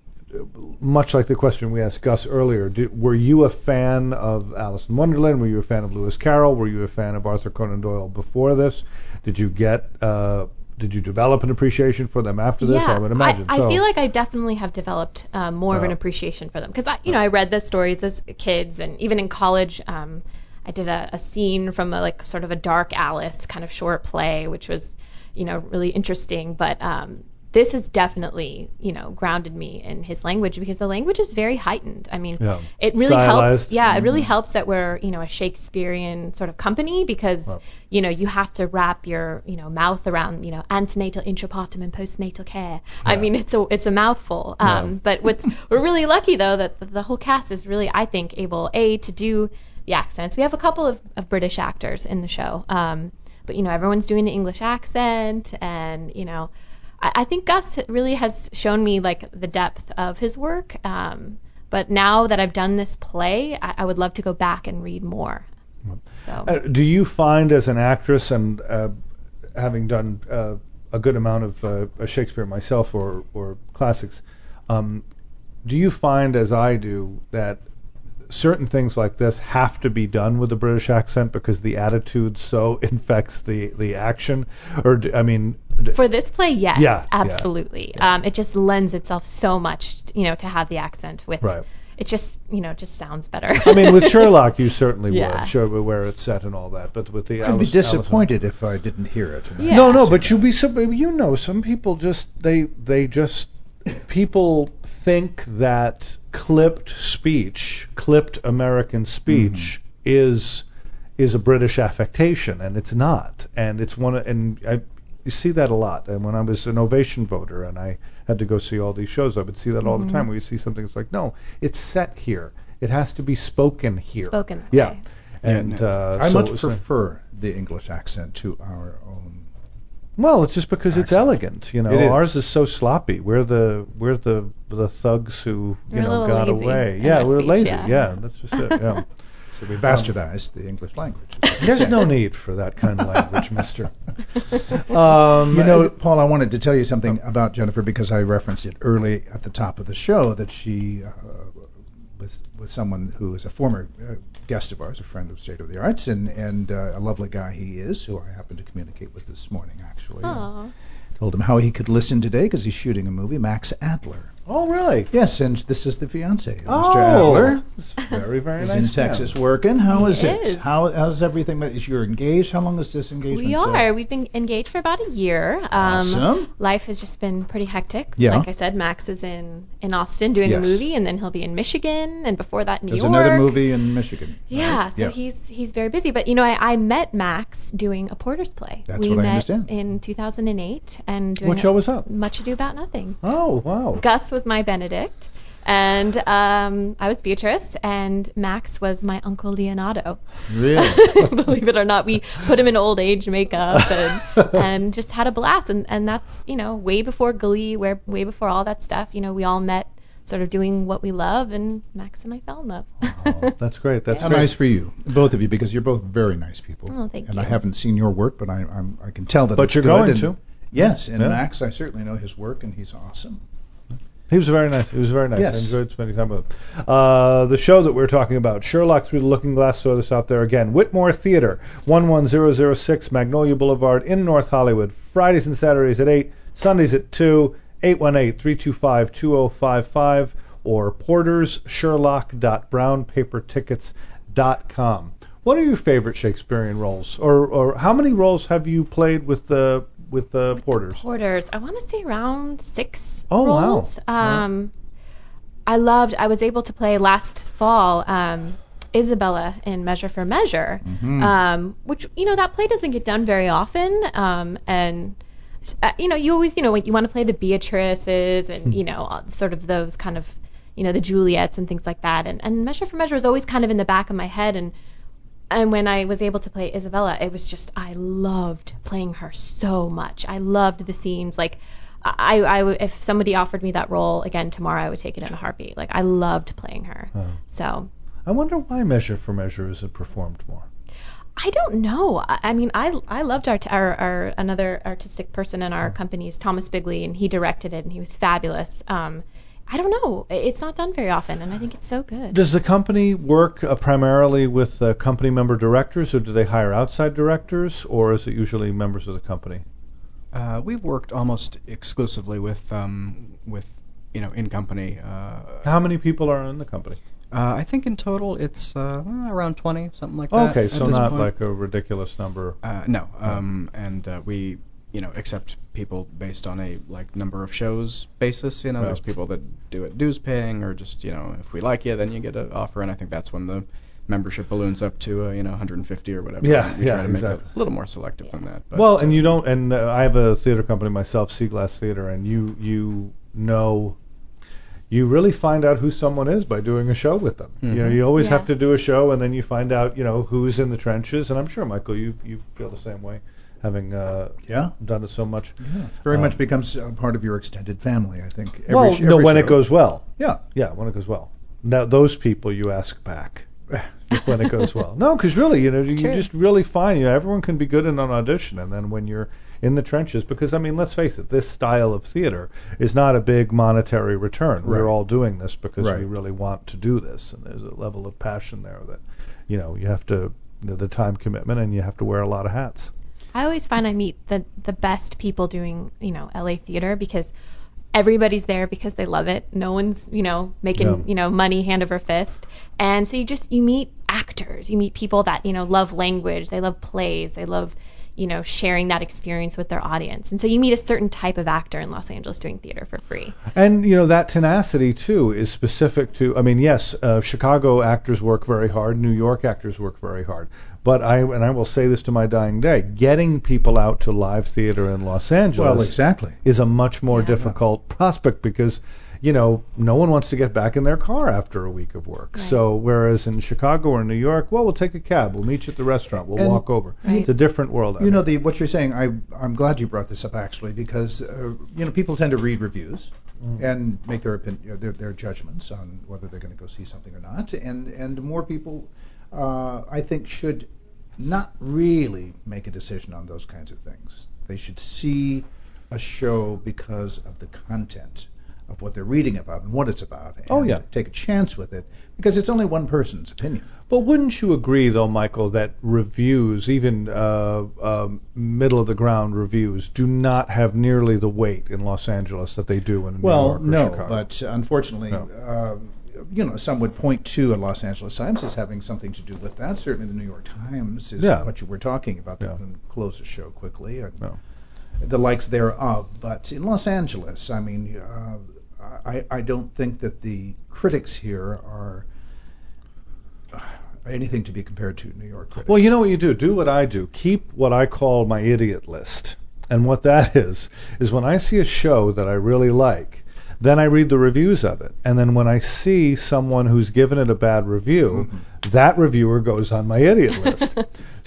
much like the question we asked Gus earlier, did, were you a fan of Alice in Wonderland? Were you a fan of Lewis Carroll? Were you a fan of Arthur Conan Doyle before this? Did you get uh, did you develop an appreciation for them after this? Yeah, I would imagine. I, so. I feel like I definitely have developed um, more of an Yeah. appreciation for them because I, you know, I read the stories as kids, and even in college, um, I did a, a scene from a like sort of a Dark Alice kind of short play, which was, you know, really interesting. But um, this has definitely, you know, grounded me in his language because the language is very heightened. I mean, Yeah. it really Stylized. helps. Yeah, it really helps that we're, you know, a Shakespearean sort of company because, Wow. you know, you have to wrap your, you know, mouth around, you know, antenatal, intrapartum, and postnatal care. I Yeah. mean, it's a it's a mouthful. Um, Yeah. But what's we're really lucky though that the, the whole cast is really, I think, able a to do the accents. We have a couple of, of British actors in the show, um, but you know, everyone's doing the English accent, and you know. I think Gus really has shown me like the depth of his work. Um, but now that I've done this play, I, I would love to go back and read more. So Uh, do you find as an actress and uh, having done uh, a good amount of uh, Shakespeare myself or, or classics, um, do you find as I do that certain things like this have to be done with a British accent because the attitude so infects the, the action? Or, do, I mean... d- for this play, yes, Yeah, yeah, absolutely. yeah. Um, it just lends itself so much, you know, to have the accent with. Right. It just, you know, just sounds better. I mean, with Sherlock, you certainly Yeah. would, show where it's set and all that. But with the I'd be Alice- disappointed if I didn't hear it. Yeah. No, no, but you'll be so. You know, some people just they they just people think that clipped speech, clipped American speech is is a British affectation, and it's not. And it's one. of- And I you see that a lot. And when I was an Ovation voter, and I had to go see all these shows, I would see that all the time. Where you see something, it's like, no, it's set here. It has to be spoken here. Spoken. Yeah. Okay. And uh, I so much it was, prefer the English accent to our own. Well, it's just because it's Accent. elegant, you know. It is. Ours is so sloppy. We're the we're the the thugs who you We're a know little got lazy away. in Yeah, our we're speech, lazy. yeah. Yeah, that's just it. Yeah. So we bastardized the English language. There's no need for that kind of language, Mister. Um, You know, Paul, I wanted to tell you something about Jennifer because I referenced it early at the top of the show that she uh, was with someone who is a former uh, guest of ours, a friend of State of the Arts, and and uh, a lovely guy he is, who I happened to communicate with this morning, actually. Aw. Told him how he could listen today because he's shooting a movie, Max Adler. Oh, really? Yes, and this is the fiance, of Oh, Mister Adler. it's very very He's nice. in man. Texas working. How He is it? is. How how's everything? Is you're engaged? How long is this engagement? We uh, are. We've been engaged for about a year. Um, Awesome. Life has just been pretty hectic. Yeah. Like I said, Max is in, in Austin doing Yes. a movie, and then he'll be in Michigan, and before that, New There's York. another movie in Michigan. Yeah, right? so he's he's very busy. But you know, I, I met Max doing a Porter's play. That's we what I met understand. in two thousand eight, and doing What show was that? Much Ado About Nothing. Oh, wow. Gus was my Benedict, and um, I was Beatrice, and Max was my Uncle Leonardo. Really? Believe it or not, we put him in old age makeup and and just had a blast. And, and that's, you know, way before Glee, where way before all that stuff. You know, we all met sort of doing what we love, and Max and I fell in love. Oh, that's great. That's How great. nice for you, both of you, because you're both very nice people. Oh, thank and you. I haven't seen your work, but I I'm, I can tell that. But it's you're good going and- to. Yes, and Yeah. Max, I certainly know his work, and he's awesome. He was very nice. He was very nice. Yes. I enjoyed spending time with him. Uh, the show that we're talking about, Sherlock Through the Looking Glass, throw this out there again. Whitmore Theater, one one zero zero six Magnolia Boulevard in North Hollywood. Fridays and Saturdays at eight, Sundays at two, eight one eight, three two five, two zero five five, or porters sherlock dot brown paper tickets dot com. What are your favorite Shakespearean roles? Or, or how many roles have you played with the with the With Porters? The Porters. I want to say around six Oh, wow. roles. Um, I loved. I was able to play last fall um, Isabella in Measure for Measure, Mhm. um, which you know that play doesn't get done very often, um, and uh, you know you always you know you want to play the Beatrices and you know uh, sort of those kind of you know the Juliets and things like that, and and Measure for Measure is always kind of in the back of my head and. And when I was able to play Isabella, it was just, I loved playing her so much. I loved the scenes. Like, I, I, if somebody offered me that role again tomorrow, I would take it in a heartbeat. Like, I loved playing her. Oh. So. I wonder why Measure for Measure isn't performed more. I don't know. I, I mean, I, I loved our, our, our, another artistic person in our company is Thomas Bigley, and he directed it, and he was fabulous. Um, I don't know. It's not done very often, and I think it's so good. Does the company work uh, primarily with uh, company member directors, or do they hire outside directors, or is it usually members of the company? Uh, we've worked almost exclusively with um, with you know in company. Uh, How many people are in the company? uh, I think in total it's uh, around twenty, something like that. Okay, at so this not point. like a ridiculous number. Uh, no, um, and uh, we, you know, accept people based on a like number of shows basis. You know, Right. there's people that do it dues paying, or just you know, if we like you, then you get an offer, and I think that's when the membership balloons up to uh, you know one hundred fifty or whatever. Yeah, we yeah, try to exactly. make it a little more selective than that. But, Well, uh, and you don't, and uh, I have a theater company myself, Sea Glass Theater, and you you know, you really find out who someone is by doing a show with them. Mhm. You know, you always Yeah. have to do a show, and then you find out, you know, who's in the trenches. And I'm sure, Michael, you you feel the same way, having uh, Yeah. done it so much. Yeah. Very Um, much becomes a part of your extended family, I think. Every, well, sh- no, every when it show. goes well. Yeah. Yeah, when it goes well. Now those people you ask back when it goes well. No, because really, you know, you true. just really find, you know, everyone can be good in an audition, and then when you're in the trenches, because I mean, let's face it, this style of theater is not a big monetary return. We're Right. all doing this because we Right. really want to do this, and there's a level of passion there that, you know, you have to, the, the time commitment, and you have to wear a lot of hats. I always find I meet the the best people doing, you know, L A theater because everybody's there because they love it. No one's, you know, making, Yeah. you know, money hand over fist. And so you just you meet actors, you meet people that, you know, love language, they love plays, they love, you know, sharing that experience with their audience. And so you meet a certain type of actor in Los Angeles doing theater for free. And you know that tenacity too is specific to. I mean, yes, uh, Chicago actors work very hard. New York actors work very hard. But I and I will say this to my dying day: getting people out to live theater in Los Angeles Well, exactly. is a much more Yeah. difficult prospect because you know no one wants to get back in their car after a week of work. Right. So whereas in Chicago or New York, well, we'll take a cab, we'll meet you at the restaurant, we'll And- walk over. Right. It's a different world. I You know, think. the what you're saying, I, I'm glad you brought this up, actually, because, uh, you know, people tend to read reviews and make their, opinion, you know, their their judgments on whether they're going to go see something or not. And, and more people, uh, I think, should not really make a decision on those kinds of things. They should see a show because of the content of what they're reading about and what it's about. And Oh, yeah. take a chance with it, because it's only one person's opinion. But wouldn't you agree, though, Michael, that reviews, even uh, um, middle of the ground reviews, do not have nearly the weight in Los Angeles that they do in New Well, York or no, Chicago? but unfortunately, No. uh, you know, some would point to a Los Angeles Times as having something to do with that. Certainly, the New York Times is Yeah. what you were talking about. They Yeah. can close the show quickly, and No. the likes thereof. But in Los Angeles, I mean, uh, I, I don't think that the critics here are uh, anything to be compared to New York critics. Well, you know what you do? Do what I do. Keep what I call my idiot list. And what that is, is when I see a show that I really like, then I read the reviews of it. And then when I see someone who's given it a bad review, Mm-hmm. that reviewer goes on my idiot list.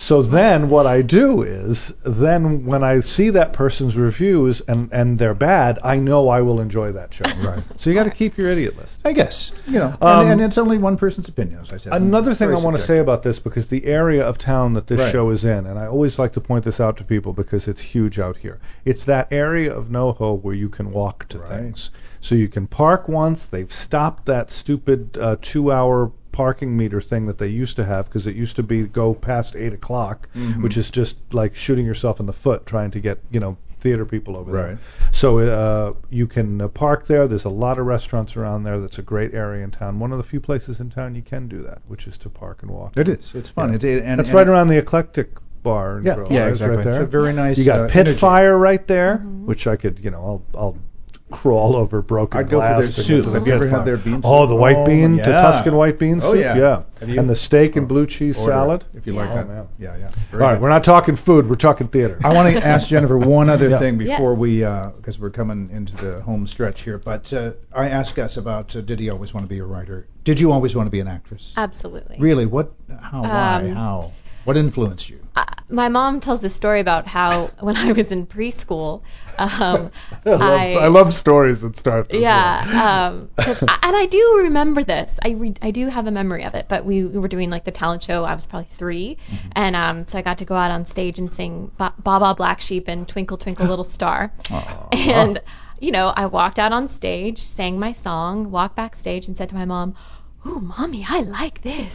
So then what I do is, then when I see that person's reviews and, and they're bad, I know I will enjoy that show. Right. So you got to keep your idiot list. I guess. You know, Um, and, and it's only one person's opinion, as I said. Another It's thing I very want to say subjective. about this, because the area of town that this Right. show is in, and I always like to point this out to people because it's huge out here. It's that area of NoHo where you can walk to Right. things. So you can park once. They've stopped that stupid uh, two-hour parking meter thing that they used to have, because it used to be go past eight o'clock, Mhm. which is just like shooting yourself in the foot trying to get, you know, theater people over Right. there. So uh, you can uh, park there. There's a lot of restaurants around there. That's a great area in town. One of the few places in town you can do that, which is to park and walk. It is. It's fun. Yeah. It, it- and, That's and right around the Eclectic Bar and Yeah, Grill. yeah, right? It's exactly. Right there. It's a very nice. You got uh, Pit energy. Fire right there, Mhm. which I could, you know, I'll I'll crawl over broken I'd go for glass their to get soup. to the Have you ever Pit had Fire. their bean Oh, soup? the white Oh, bean, the yeah. Tuscan white bean Oh, soup, yeah. Have you- and the steak and blue cheese Order it, salad. if you like Yeah. that. Oh, man. Yeah, yeah. All Very right, good. we're not talking food, we're talking theater. I want to ask Jennifer one other Yeah. thing before Yes. we, because we're coming into the home stretch here. But uh, I asked Gus about, uh, did he always want to be a writer? Did you always want to be an actress? Absolutely. Really? What? How? Why? Um, How? What influenced you? Uh, my mom tells this story about how when I was in preschool, um, I, love, I, I love stories that start this way. yeah, um, 'cause I, and I do remember this. I re- I do have a memory of it. But we, we were doing like the talent show. I was probably three, Mm-hmm. and um, so I got to go out on stage and sing ba- Baba Black Sheep and Twinkle Twinkle Little Star. And you know, I walked out on stage, sang my song, walked backstage, and said to my mom, "Ooh, mommy, I like this."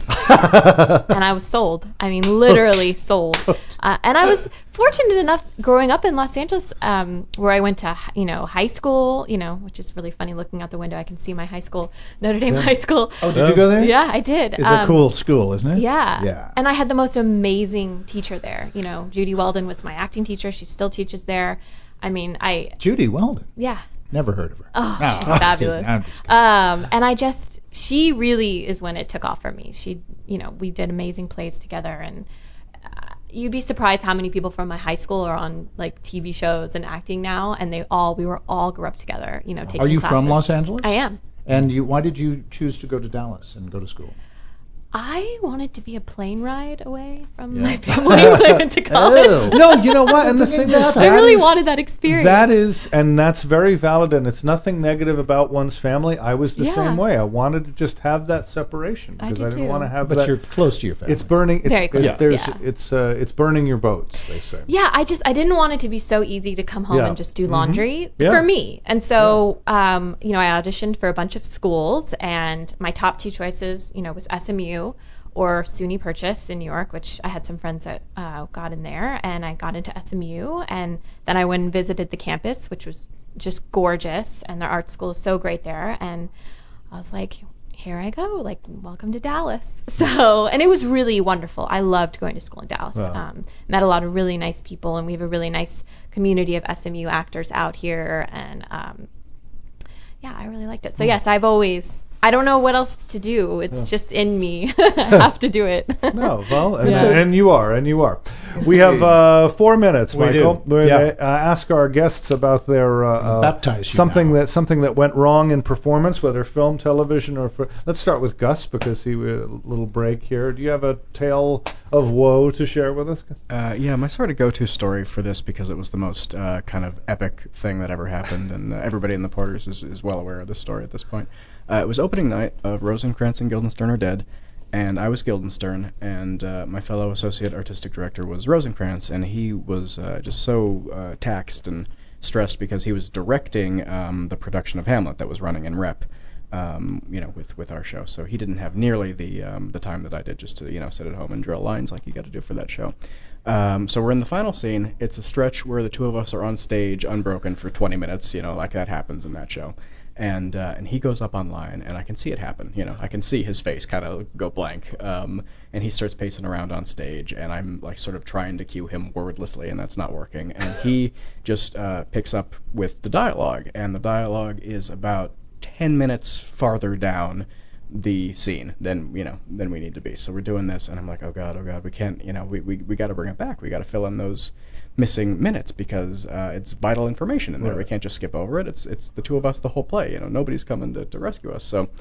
And I was sold. I mean, literally sold. Uh, and I was fortunate enough growing up in Los Angeles, um, where I went to, h- you know, high school, you know, which is really funny looking out the window. I can see my high school, Notre Dame High School. Oh, did you go there? Yeah, I did. It's Um, a cool school, isn't it? Yeah. Yeah. And I had the most amazing teacher there. You know, Judy Weldon was my acting teacher. She still teaches there. I mean, I, Judy Weldon. yeah. Never heard of her. Oh, No, she's I'm fabulous. kidding. I'm just kidding. Um, and I just, she really is when it took off for me. She, you know, we did amazing plays together, and uh, you'd be surprised how many people from my high school are on like T V shows and acting now, and they all, we were all grew up together, you know, taking Are you classes. from Los Angeles? I am. And you, why did you choose to go to Dallas and go to school? I wanted to be a plane ride away from Yeah. my family when I went to college. Oh. No, you know what? And the thing is, I I really that is- wanted that experience. That is, and that's very valid, and it's nothing negative about one's family. I was the Yeah. same way. I wanted to just have that separation I because did I, didn't too. want to have But that. you're close to your family. It's burning. It's, Very it- close, there's, yeah. It's uh, it's burning your boats. They say. Yeah, I just I didn't want it to be so easy to come home Yeah. and just do Mhm. laundry Yeah. for me. And so, um, you know, I auditioned for a bunch of schools, and my top two choices, you know, was S M U or SUNY Purchase in New York, which I had some friends that uh, got in there, and I got into S M U, and then I went and visited the campus, which was just gorgeous, and their art school is so great there, and I was like, here I go, like, welcome to Dallas. So, and it was really wonderful. I loved going to school in Dallas. Wow. Um, met a lot of really nice people, and we have a really nice community of S M U actors out here, and um, yeah, I really liked it. So yes, I've always, I don't know what else to do. It's Yeah. just in me. I have to do it. No, well, and, Yeah. and you are, and you are. We have uh, four minutes, We Michael. do. We're Yeah. gonna, uh, ask our guests about their uh, uh, Baptize you something now. that something that went wrong in performance, whether film, television, or for. Let's start with Gus because he a little break here. Do you have a tale of woe to share with us, Gus? Uh, yeah, my sort of go-to story for this, because it was the most uh, kind of epic thing that ever happened, and uh, everybody in the Porters is, is well aware of this story at this point. Uh, it was opening night of Rosencrantz and Guildenstern Are Dead, and I was Guildenstern, and uh, my fellow associate artistic director was Rosencrantz, and he was uh, just so uh, taxed and stressed because he was directing um, the production of Hamlet that was running in Rep. Um, you know, with, with our show, so he didn't have nearly the um, the time that I did just to you know sit at home and drill lines like you got to do for that show. Um, so we're in the final scene. It's a stretch where the two of us are on stage unbroken for twenty minutes. You know, like that happens in that show. And uh, and he goes up online, and I can see it happen. You know, I can see his face kind of go blank. Um, and he starts pacing around on stage, and I'm like sort of trying to cue him wordlessly, and that's not working. And he just uh, picks up with the dialogue, and the dialogue is about ten minutes farther down the scene than you know than we need to be. So we're doing this, and I'm like, oh god, oh god, we can't, you know, we we, we got to bring it back. We got to fill in those missing minutes because uh, it's vital information in there. Right. We can't just skip over it. It's it's the two of us the whole play. You know, nobody's coming to, to rescue us. So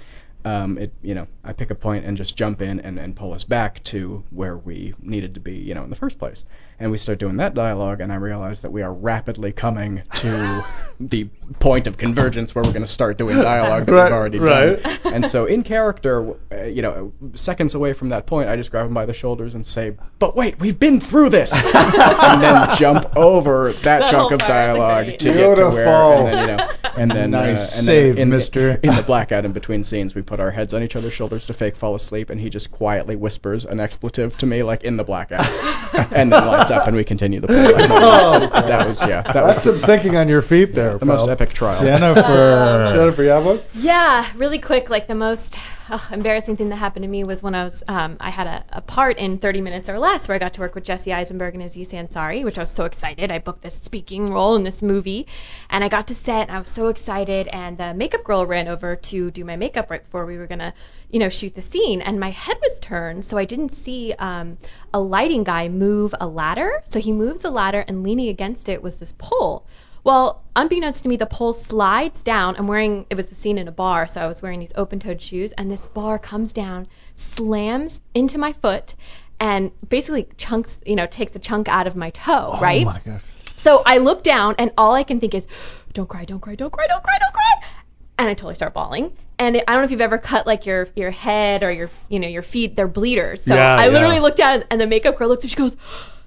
um, it you know I pick a point and just jump in and, and pull us back to where we needed to be, you know, in the first place. And we start doing that dialogue, and I realize that we are rapidly coming to the point of convergence where we're going to start doing dialogue that Right, we've already right. done. And so in character, uh, you know, seconds away from that point, I just grab him by the shoulders and say, "But wait, we've been through this," and then jump over that, That chunk whole of part, dialogue great. to get to where, Beautiful. and then you know, and then Nice uh, and save, then in, mister. in the blackout in between scenes, we put our heads on each other's shoulders to fake fall asleep, and he just quietly whispers an expletive to me, like in the blackout, and then lights up, and we continue the play. Like, Oh, that was yeah, that That's was some thinking on your feet there, the most pal. epic trial. Jennifer. Jennifer, you have one? Yeah, really quick. Like the most oh, embarrassing thing that happened to me was when I was um, I had a, a part in thirty minutes or Less, where I got to work with Jesse Eisenberg and Aziz Ansari, which I was so excited. I booked this speaking role in this movie, and I got to set, and I was so excited. And the makeup girl ran over to do my makeup right before we were gonna, you know, shoot the scene, and my head was turned, so I didn't see um, a lighting guy move a ladder. So he moves the ladder, and leaning against it was this pole. Well, unbeknownst to me, the pole slides down. I'm wearing, it was the scene in a bar, so I was wearing these open-toed shoes, and this bar comes down, slams into my foot, and basically chunks, you know, takes a chunk out of my toe, right? Oh my gosh. So I look down, and all I can think is, don't cry, don't cry, don't cry, don't cry, don't cry. And I totally start bawling. And it, I don't know if you've ever cut like your your head or your, you know, your feet, they're bleeders. So Yeah, I literally yeah. looked down, and the makeup girl looks and she goes,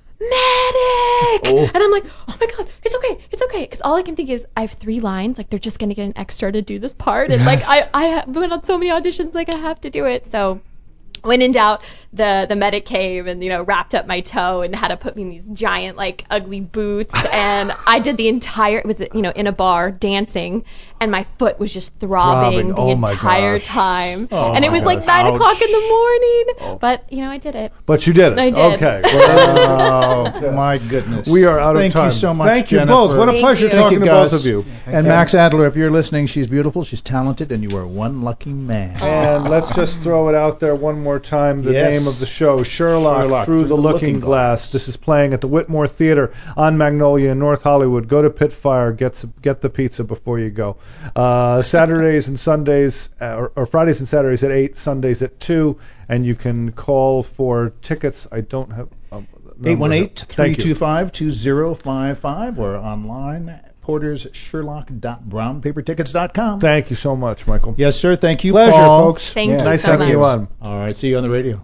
medic! Oh. And I'm like, oh my god, it's okay, it's okay. Because all I can think is, I have three lines, like they're just going to get an extra to do this part. And like, I, I have been on so many auditions, like I have to do it. So when in doubt, the the medic came and, you know, wrapped up my toe and had to put me in these giant, like, ugly boots. And I did the entire, it was, you know, in a bar dancing, and my foot was just throbbing, Throbbing. Oh the my entire gosh. time. Oh and it my was like gosh. nine Ouch. o'clock in the morning. But, you know, I did it. But you did it. I did. Okay. Well, Oh, my goodness. we are out of Thank time. you so much, Thank you Jennifer. both. What a Thank pleasure you. talking Thank you, to both Gus. of you. And Max Adler, if you're listening, she's beautiful, she's talented, and you are one lucky man. And let's just throw it out there one more time. The Yes. name of the show, Sherlock, Sherlock Through, the, Looking, Glass. This is playing at the Whitmore Theater on Magnolia in North Hollywood. Go to Pitfire. Get some, get the pizza before you go. Uh, Saturdays and Sundays, uh, or, or Fridays and Saturdays at eight, Sundays at two. And you can call for tickets. I don't have... Um, eight one eight, three Thank you. two five, two zero five five or online, porters sherlock dot brown paper tickets dot com. Thank you so much, Michael. Yes, sir. Thank you, Pleasure, Paul. folks. Thank you Nice so having much. you on. All right. See you on the radio.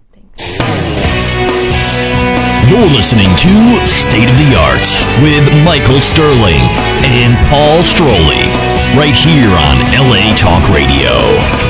You're listening to State of the Arts with Michael Sterling and Paul Stroley, right here on L A Talk Radio.